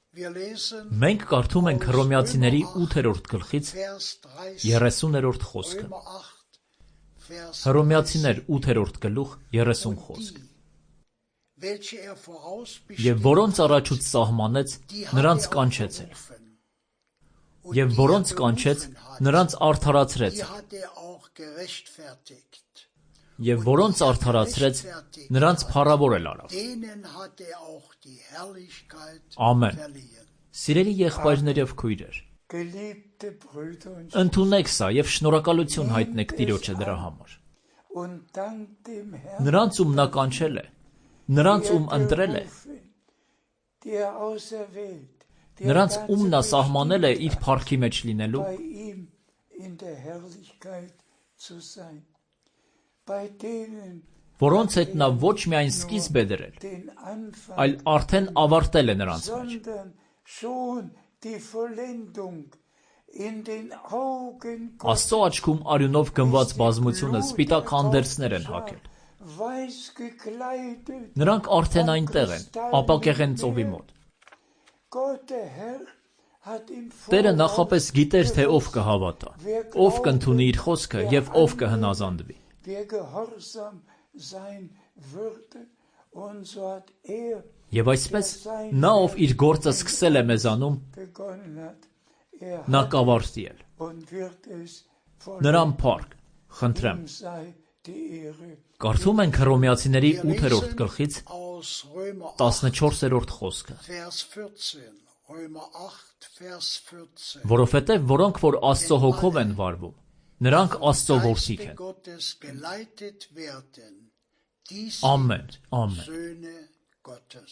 Wir lesen Մենք կարդում ենք Հռոմեացիների ութերորդ գլխից Vers dreißig, երեսուներորդ խոսքը։ Römer acht, Vers Հռոմեացիներ ութերորդ գլուխ երեսուն խոսք։ welche er vorausbestimmt Եվ որոնց առաջուց սահմանեց, die hat նրանց er auch կանչեցել, berufen. եւ Und die որոնց er կանչեց, berufen hat, նրանց արդարացրեց, die hat er auch gerechtfertigt. եւ որոնց արդարացրեց, նրանց փառավորել արավ։ Denen hat er auch die Herrlichkeit Amen. verliehen. Սիրելի եղբայրներ եւ քույրեր, Geliebte Brüder und ընդունեք սա եւ շնորհակալություն հայտնեք Տիրոջը դրա համար։ und dank dem Herrn, Նրանց ում նա կանչել է, նրանց ում ընտրել է, berufen, der auserwählt, der նրանց ում նա ganze սահմանել է իր փառքի մեջ լինելու, bei ihm in der Herrlichkeit zu sein. Bei denen որոնց հետ նա ոչ միայն սկիզբ է դրել, den Anfang, այլ արդեն ավարտել է նրանց մեջ։ sondern schon die Vollendung in den Augen Աստծո աչքում արյունով գնված բազմությունը սպիտակ հանդերձներ են հագել։ weiß gekleidet. Նրանք արդեն այնտեղ են, ապակեղեն ծովի մոտ։ Gott der Herr hat im Տերը Voraus նախապես գիտեր, թե ով կհավատա, ով կընդունի իր խոսքը եւ ով կհնազանդվի։ wer gehorsam sein würde, und so hat er Եվ այսպես նա, ով իր գործը սկսել է մեզանում, begonnen hat, er նա hat կավարտի էլ։ und wird es Նրան vollenden. փառք, խնդրեմ։ Ihm sei die Ehre. Կարդում ենք Հռոմեացիների Wir ութերորդ lesen գլխից aus Römer acht, տասնչորսերորդ խոսքը, Vers vierzehn. Römer acht, Vers vierzehn. որովհետև որոնք որ Աստծո հոգով են վարվում, նրանք Աստծո որդիկ Geiste են։ Gottes geleitet werden, die Ամեն, sind ամեն։ Söhne Gottes.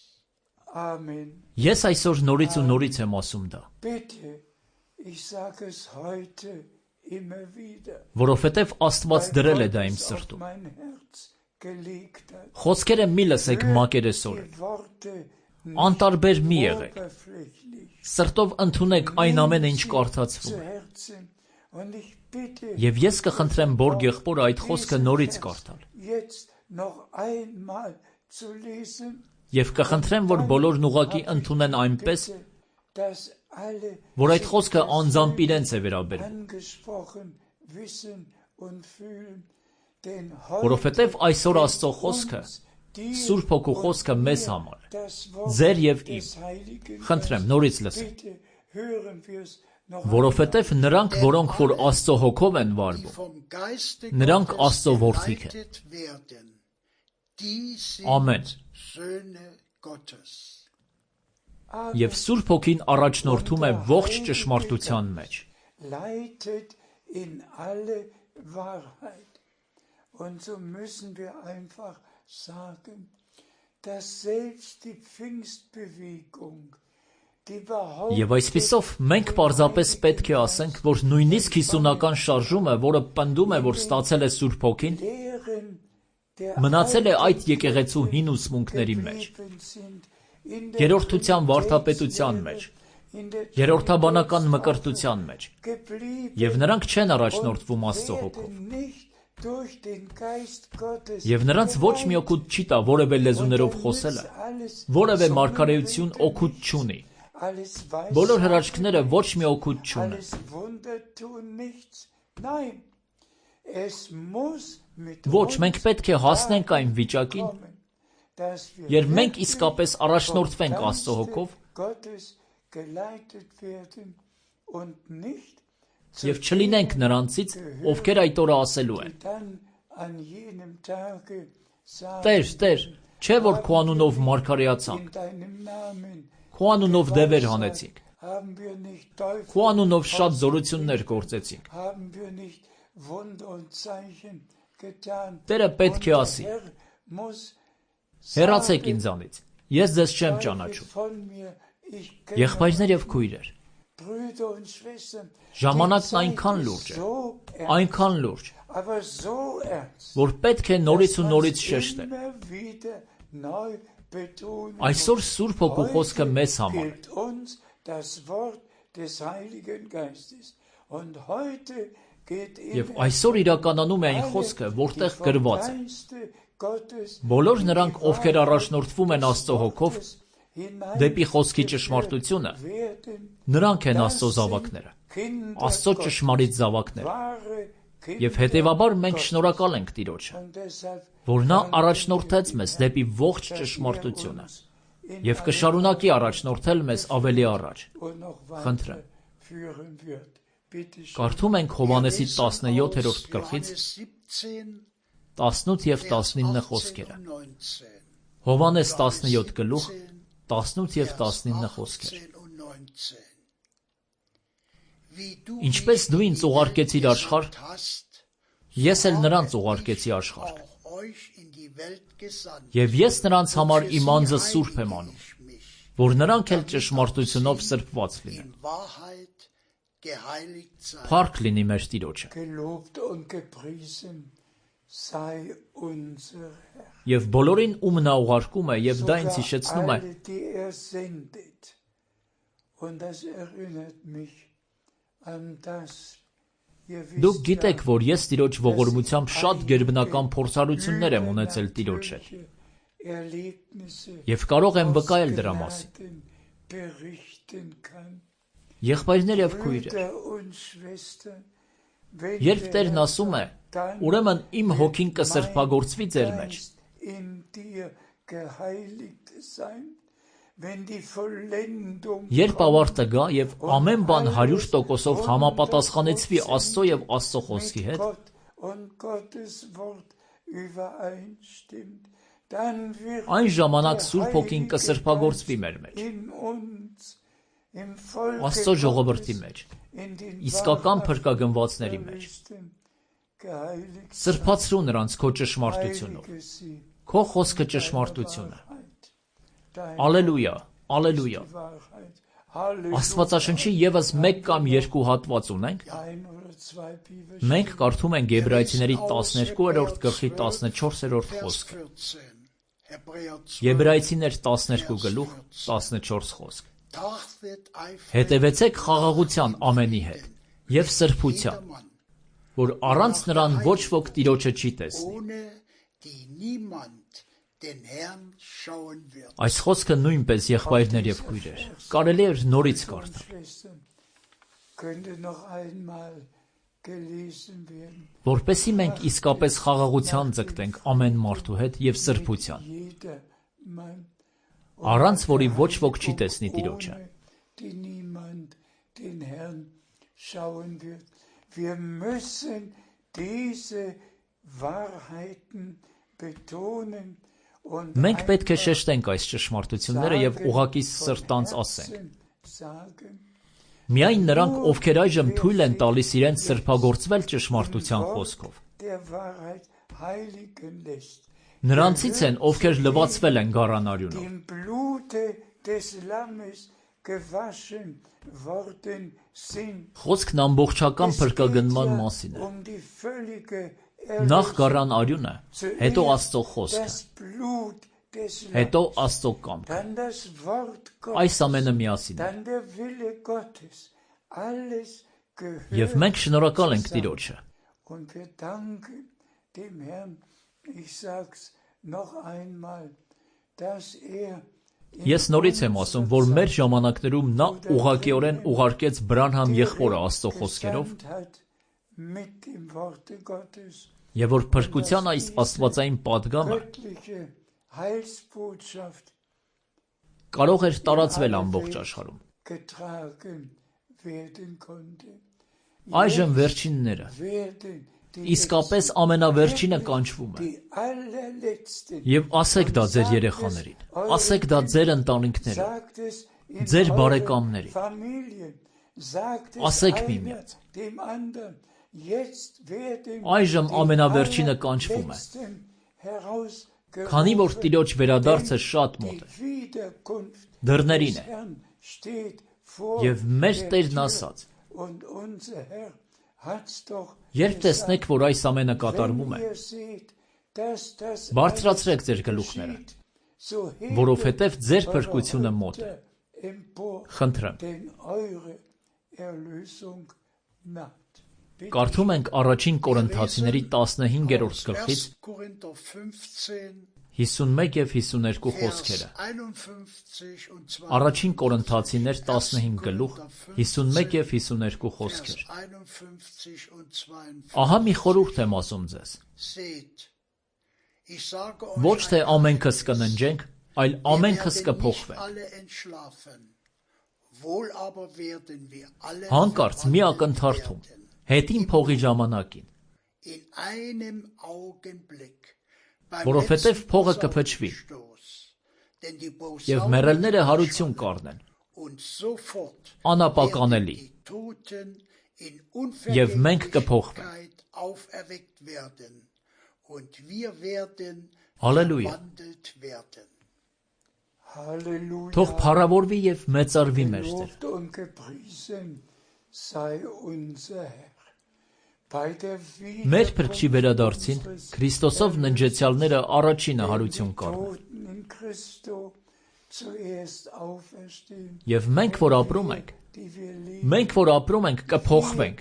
Amen. Ես այսօր նորից ու նորից եմ ասում դա, Bitte, ich sage es heute immer wieder, որովհետև Աստված weil դրել է Gott դա իմ es auf սրտում։ mein Herz gelegt hat. Խոսքերը մի լսեք մակերեսորեն, Die Worte անտարբեր մի եղեք, oberflächlich սրտով ընդունեք այն ամենը, ինչ կարդացվում zu է։ Herzen. Und ich bitte, Եվ ես կխնդրեմ Բոր Գեղբորը այդ խոսքը նորից կարդալ։ jetzt noch einmal zu lesen, Եվ կխնդրեմ, որ բոլորն ուղղակի ընդունեն այնպես, dass alle որ այդ խոսքը անձամբ իրենց է վերաբերում, angesprochen wissen und fühlen, denn որովհետև այսօր Աստծո խոսքը, Սուրբ Հոգու խոսքը մեզ համար է, ձեր եւ իմ։ Խնդրեմ, նորից լսեք, որովհետև նրանք, որոնք որ Աստծո հոգով են Die վարվում, vom Geiste Նրանք Gottes Աստծո որդիք են։ geleitet werden, die sind Ամեն։ Söhne Gottes. Եվ Սուրբ Հոգին առաջնորդում է ողջ ճշմարտության մեջ։ leitet in alle Wahrheit. Und so müssen wir einfach sagen, dass selbst die Pfingstbewegung, die behauptet, Եվ այսպիսով մենք պարզապես պետք է ասենք, որ նույնիսկ հիսունական շարժումը, որը պնդում է, որ ստացել է Սուրբ Հոգին, Lehren der մնացել է այդ եկեղեցու հին ուսմունքների մեջ, geblieben sind, in der երրորդության վարդապետության մեջ, in der երրորդաբանական մկրտության մեջ, geblieben եւ նրանք չեն առաջնորդվում Աստծո հոգով։ werden nicht durch den Geist Gottes Եվ նրանց ոչ մի օգուտ չի տա որևէ լեզուներով խոսելը, որևէ մարգարեություն օգուտ չունի։ alles weiß, Բոլոր հրաշքները ոչ մի օգուտ չունեն։ alles Wunder tun nichts. Nein, es muss mit Ոչ, uns մենք պետք է հասնենք այն վիճակին, kommen, dass wir երբ մենք wirklich իսկապես vom առաջնորդվենք Geiste Աստծո հոգով Gottes geleitet werden und nicht եւ չլինենք նրանցից, ովքեր այդ օրը ասելու են. dann an jenem Tage sagen, Տեր, Տեր, չէ որ քո անունով մարգարեացանք, in deinem Namen քո անունով դևեր հանեցինք, haben wir nicht Teufel, քո անունով շատ զորություններ գործեցինք։ haben wir nicht Wunder und Zeichen getan. Տերը պետք է Und ասի. der Herr muss Հեռացեք sagen, ինձանից։ Ես ձեզ չեմ Teufel ճանաչում։ von mir, ich kenne Եղբայրներ եւ քույրեր, Brüder und Schwestern, ժամանակն die այնքան Zeit լուրջ ist է, so ernst, այնքան լուրջ, aber so ernst, որ պետք է նորից ու dass նորից man's շեշտել։ immer wieder neu betonen Այսօր muss. Սուրբ Հոգու խոսքը մեզ համար է։ gilt uns das Wort des Heiligen Geistes. Und heute geht in Եվ այսօր իրականանում է այն խոսքը, որտեղ գրված է. Բոլոր նրանք, ովքեր առաջնորդվում են Աստծո հոգով, դեպի խոսքի ճշմարտությունը, նրանք են Աստծո զավակները, Աստծո ճշմարիտ զավակները, և հետևաբար մենք շնորհակալ ենք Տիրոջը, որ նա առաջնորդեց մեզ դեպի ողջ ճշմարտությունը և կշարունակի առաջնորդել մեզ ավելի առաջ։ Խնդրեմ։ Կարդում ենք Հովհաննեսի տասնյոթերորդ գլխից տասնութ և տասնինը խոսքերը։ Հովհաննես տասնյոթ գլուխ տասնութ և տասնինը խոսքեր։ Ինչպես դու ինձ ուղարկեցիր աշխարհ, ես էլ նրանց ուղարկեցի աշխարհ։ Եվ ես նրանց համար իմ անձը սուրբ եմ անում, որ նրանք էլ ճշմարտությունով սրբված լինեն։ Փառք լինի մեր Տիրոջը։ Եվ բոլորին, ում նա ուղարկում է, և դա ինձ հիշեցնում է, դուք գիտեք, որ ես Տիրոջ ողորմությամբ շատ գերբնական փորձառություններ եմ ունեցել Տիրոջ հետ, և կարող եմ վկայել դրա մասին։ Եղբայրներ և քույրեր, երբ Տերն ասում է, ուրեմն իմ հոգին կսրբագործվի ձեր մեջ, երբ ավարտը գա և ամեն բան հարյուր տոկոսով համապատասխանեցվի Աստծո և Աստծո խոսքի հետ, այն ժամանակ Սուրբ Հոգին կսրբագործվի մեր մեջ, Աստծո ժողովրդի մեջ, իսկական փրկագնվածների մեջ։ Սրբացրու նրանց քո ճշմարտությունով, քո խոսքը ճշմարտություն է։ Ալելույա, ալելույա։ Աստվածաշնչի ևս մեկ կամ երկու հատված ունենք։ Մենք կարդում ենք Եբրայեցիների տասներկուերորդ գլխի տասնչորսերորդ խոսքը։ Եբրայեցիներ տասներկու գլուխ տասնչորս խոսք։ Հետևեցեք խաղաղության ամենի հետ և սրբության, որ առանց նրան ոչ ոք Տիրոջը չի տեսնի։ Այս խոսքը նույնպես, եղբայրներ և քույրեր, կարելի էր նորից կարդալ, որպեսզի մենք իսկապես խաղաղության ձգտենք ամեն մարդու հետ և սրբության, առանց որի ոչ ոք չի տեսնի Տիրոջը։ Մենք պետք է շեշտենք այս ճշմարտությունները և ուղղակի սրտանց ասենք։ Միայն նրանք, ովքեր այժմ թույլ են տալիս իրենց սրբագործվել ճշմարտության խոսքով, նրանցից են, ովքեր լվացվել են գառան արյունով։ Խոսքն ամբողջական փրկագնման մասին է։ Նախ գառան արյունը, հետո Աստծո խոսքը, հետո Աստծո կամքը։ Այս ամենը միասին է։ Եվ մենք շնորհակալ ենք Տիրոջը։ Ես նորից եմ ասում, որ մեր ժամանակներում նա ուղղակիորեն ուղարկեց Բրանհամ եղբորը Աստծո խոսքերով, և որ փրկության այս աստվածային պատգամը կարող էր տարածվել ամբողջ աշխարհում։ Այժմ վերջինները, իսկապես ամենավերջինը կանչվում է։ Եվ ասեք դա ձեր երեխաներին, ասեք դա ձեր ընտանիքներին, ձեր բարեկամներին, ասեք միմյանց։ Այժմ ամենավերջինը կանչվում է, քանի որ Տիրոջ վերադարձը շատ մոտ է, դռներին է, և մեր Տերն ասաց. երբ տեսնեք, որ այս ամենը կատարվում է, բարձրացրեք ձեր գլուխները, որովհետև ձեր փրկությունը մոտ է։ Խնդրեմ։ Կարդում ենք առաջին Կորինթացիների տասնհինգերորդ գլխից հիսունմեկ և հիսուներկու խոսքերը։ Առաջին Կորինթացիներ տասնհինգ գլուխ հիսունմեկ և հիսուներկու խոսքեր։ Ահա մի խորհուրդ եմ ասում ձեզ. ոչ թե ամենքս կննջենք, այլ ամենքս կփոխվենք։ Հանկարծ մի ակնթարթում, հետին փողի ժամանակին, որովհետև փողը կփչվի, և մեռելները հարություն կառնեն, անապականելի, և մենք կփոխվենք։ Հալելույա։ Թող փառավորվի և մեծարվի մեր Տերը։ Մեր Փրկչի վերադարձին Քրիստոսով ննջեցյալները առաջինը հարություն կառնեն։ Եվ մենք, որ ապրում ենք, մենք, որ ապրում ենք, կփոխվենք։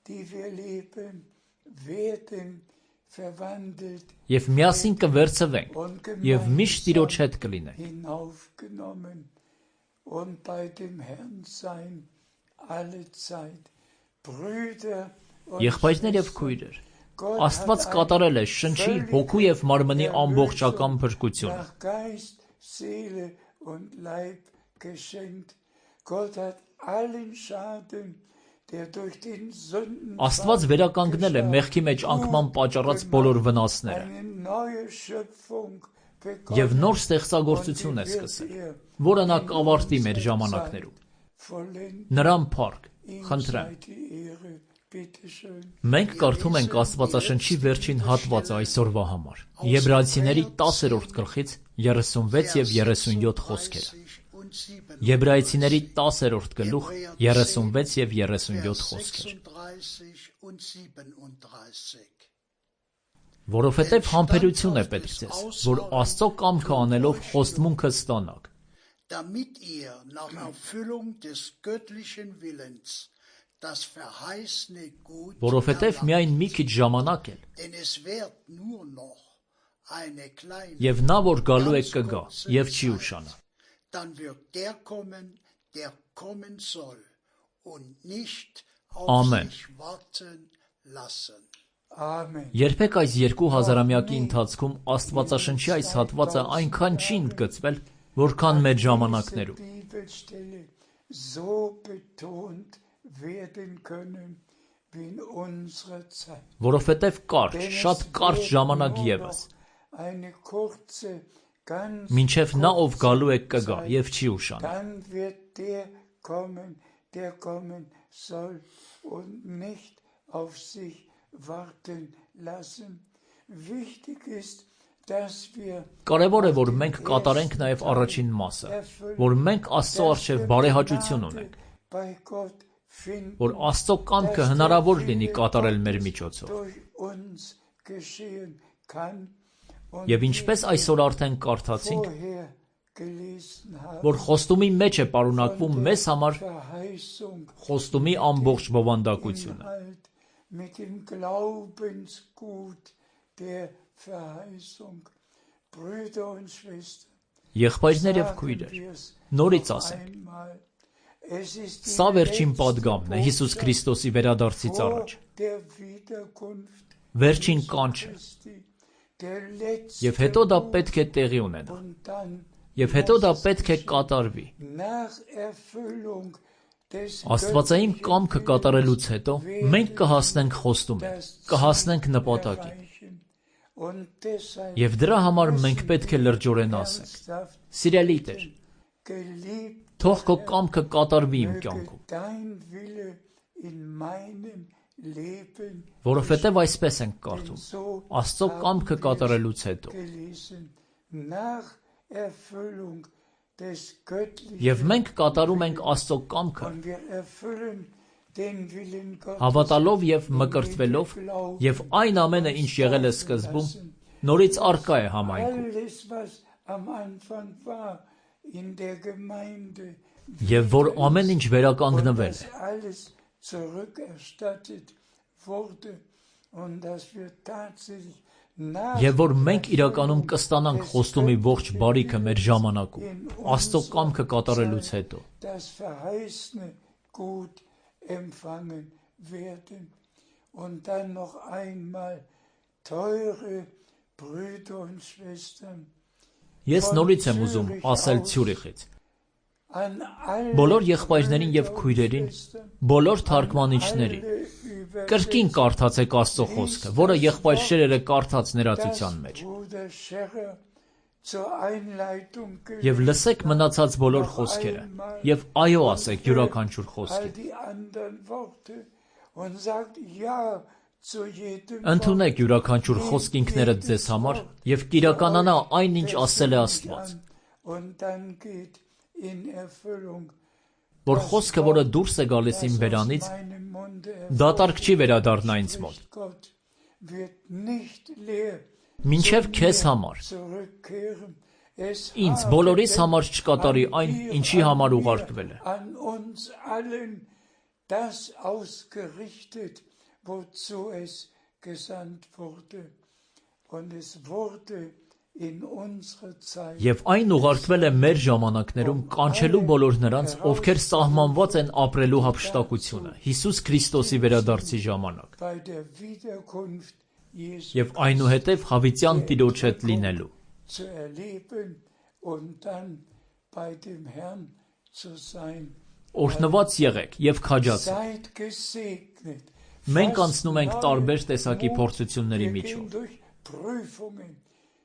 Եվ միասին կվերցվենք, և միշտ Տիրոջ հետ կլինենք։ Եղբայրներ և քույրեր, Աստված կատարել է շնչի, հոգու և մարմնի ամբողջական փրկությունը։ Աստված վերականգնել է մեղքի մեջ անկման պատճառած բոլոր վնասները և նոր ստեղծագործություն է սկսել, որը նա կավարտի մեր ժամանակներում։ Նրան փառք, խնդրեմ։ Մենք կարդում ենք Աստվածաշնչի վերջին հատվածը այսօրվա համար, Եբրայեցիների տասերորդ գլխից երեսունվեց և երեսունյոթ խոսքերը։ Եբրայեցիների տասերորդ գլուխ երեսունվեց և երեսունյոթ խոսքեր։ Որովհետև համբերություն է պետք ձեզ, որ Աստծո կամքը անելով խոստմունքը ստանաք։ Որովհետև միայն մի քիչ ժամանակ էլ, և նա, որ գալու է, կգա և չի ուշանա։ Ամեն։ Երբեք այս երկու հազարամյակի ընթացքում Աստվածաշնչի այս հատվածը այնքան չի ընդգծվել, որքան մեր ժամանակներում։ Որովհետև կարճ, շատ կարճ ժամանակ ևս, մինչև նա, ով գալու է, կգա և չի ուշանա։ Կարևոր է, որ մենք կատարենք նաև առաջին մասը, որ մենք Աստծո առջև բարեհաճություն ունենք, որ Աստծո կամքը հնարավոր լինի կատարել մեր միջոցով։ Եվ ինչպես այսօր արդեն կարդացինք, որ խոստումի մեջ է պարունակվում մեզ համար խոստումի ամբողջ բովանդակությունը։ Եղբայրներ և քույրեր, նորից ասենք, սա վերջին պատգամն է Հիսուս Քրիստոսի վերադարձից առաջ, վերջին կանչը, և հետո դա պետք է տեղի ունենա, և հետո դա պետք է կատարվի։ Աստվածային կամքը կատարելուց հետո մենք կհասնենք խոստումին, կհասնենք նպատակին։ Եվ դրա համար մենք պետք է լրջորեն ասենք. «Սիրելի Տեր, թող քո կամքը կատարվի իմ կյանքում»։ Որովհետև այսպես ենք կարդում. Աստծո կամքը կատարելուց հետո։ Եվ մենք կատարում ենք Աստծո կամքը հավատալով և մկրտվելով, և այն ամենը, ինչ եղել է սկզբում, նորից առկա է համայնքում։ Եվ որ ամեն ինչ վերականգնվել է։ Եվ որ մենք իրականում կստանանք խոստումի ողջ բարիքը մեր ժամանակում, Աստծո կամքը կատարելուց հետո։ das verheißene Gut empfangen werden. Und dann noch einmal, teure Brüder und Schwestern, Ես նորից եմ ուզում ասել Ցյուրիխից։ an alle Բոլոր եղբայրներին եւ քույրերին, բոլոր թարգմանիչներին, կրկին կարդացեք Աստծո խոսքը, որը եղբայր Շերերը կարդաց ներածության մեջ։ Bruder Scherer zur Einleitung Եվ լսեք մնացած բոլոր խոսքերը, եւ այո ասեք յուրաքանչյուր all խոսքին։ die anderen Worte und sagt ja zu jedem Ընդունեք յուրաքանչյուր խոսք ինքներդ ձեզ համար եւ կիրականանա այն, ինչ ասել է Աստված։ Und dann geht in Erfüllung, Որ խոսքը, որը դուրս է գալիս իմ բերանից, դատարկ չի վերադառնա ինձ մոտ։ Gott wird nicht leer Մինչև քեզ համար, zurückkehren. Es ինձ բոլորիս համար չկատարի այն, ինչի համար ուղարկվել է։ an uns allen das ausgerichtet, wozu es gesandt wurde. Und es wurde in unserer Zeit Եվ այն ուղարկվել է մեր ժամանակներում կանչելու բոլոր նրանց, ովքեր սահմանված են ապրելու հափշտակությունը, Հիսուս Քրիստոսի վերադարձի ժամանակ, bei der Wiederkunft Jesu եւ այնուհետեւ հավիտյան Տիրոջ հետ լինելու։ zu erleben und dann bei dem Herrn zu sein. Օրհնված եղեք եւ քաջացեք։ Seid gesegnet. Մենք անցնում ենք տարբեր տեսակի փորձությունների Wir միջով, gehen durch Prüfungen.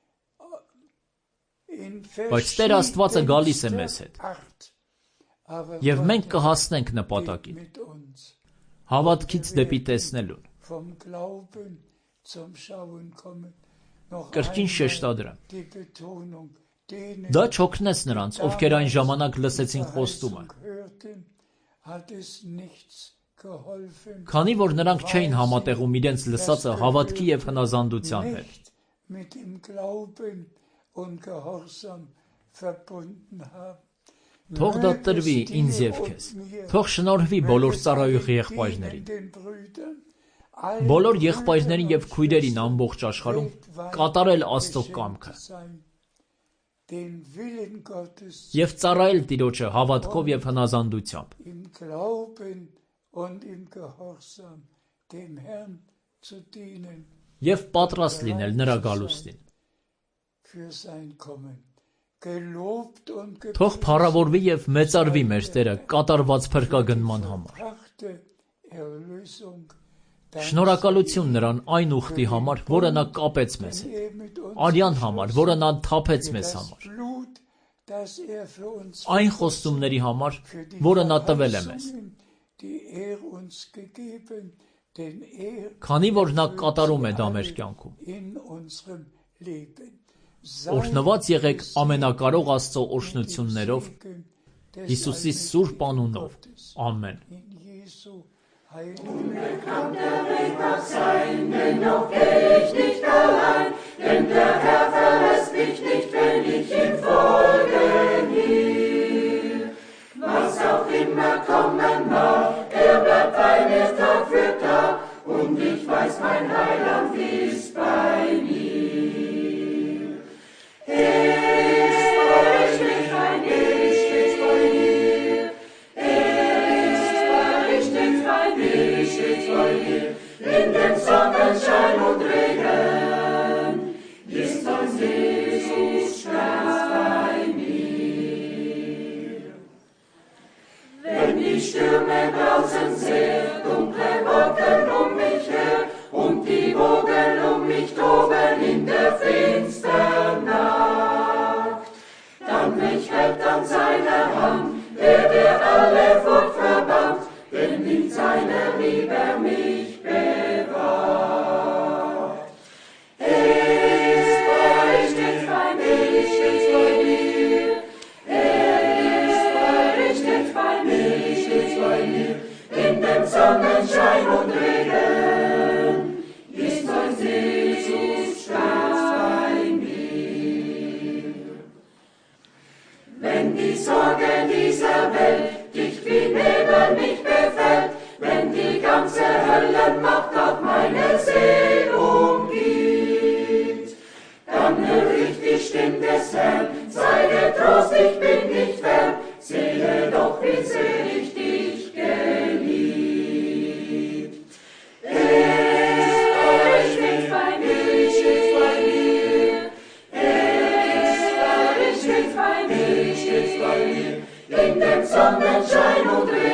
In բայց Տեր Աստվածը գալիս է մեզ հետ, Art. Aber եւ մենք Gott կհասնենք geht նպատակին, mit uns. հավատքից դեպի տեսնելուն։ Vom Glauben zum Schauen kommen. Noch Կրկին einmal շեշտադրեմ։ die Betonung. Denen, Դա չօգնեց նրանց, ովքեր այն ժամանակ լսեցին խոստումը, hörten, hat es nichts geholfen. քանի որ նրանք չէին համատեղում իրենց լսածը հավատքի եւ հնազանդության հետ։ Nicht mit dem Glauben und Gehorsam verbunden haben. Թող դա տրվի ինձ եւ քեզ։ Թող շնորհվի բոլոր ծառայող եղբայրներին, բոլոր եղբայրներին եւ քույրերին ամբողջ աշխարհում կատարել Աստծո կամքը Den Willen Gottes եւ ծառայել Տիրոջը հավատքով եւ հնազանդությամբ, im Glauben und im Gehorsam dem Herrn zu dienen եւ պատրաստ լինել նրա գալուստին։ für sein Kommen. Gelobt und Թող փառավորվի եւ մեծարվի մեր Տերը կատարված փրկագնման համար։ gebrachte Erlösung. Շնորհակալություն նրան այն ուխտի համար, որը նա կապեց մեզ հետ, Er mit uns արյան համար, որը նա թափեց մեզ das համար, Blut, das er für uns այն խոստումների համար, für die որը նա տվել է մեզ, Verheißungen, die er uns gegeben, denn er քանի որ նա կատարում է դա մեր կյանքում։ in unserem Leben. Օրհնված եղեք ամենակարող Աստծո օրհնություններով, Segen des Հիսուսի սուրբ անունով։ Ամեն։ in Jesu Heiligen Unbekannter wird Gott sein, dennoch geh ich nicht allein, denn der Herr verlässt mich nicht, wenn ich ihm folgen will. Was auch immer kommen mag, er bleibt bei mir Tag für Tag, und ich weiß, mein Heiland ist bei mir. Er ist bei mir, mein Licht ist bei mir. Er ist bei mir, steht bei mir, steht bei mir. In dem Sonnenschein und Regen ist mein Jesus ganz bei mir. Wenn die Stürme draußen sehr dunkle Wolken um mich her und die Wogen um mich toben in der finstern Nacht, dann mich hält an seiner Hand, der der alle Furcht verbannt, denn in seiner Liebe mich bewahrt. Er ist bei, steht bei mir, steht bei mir. Er ist bei, steht bei mir, steht bei mir. In dem Sonnenschein und Regen ist mein Jesus ganz bei mir. Wenn die Sorge dieser Welt dicht wie Nebel mich befällt, wenn die ganze Höllenmacht auf meine Seele umgeht, Stimme des Herrn, sei getrost, ich bin nicht fern, sehe doch, wie sehr ich dich geliebt. Er steht bei mir, er steht bei mir, in dem Sonnenschein und Regen.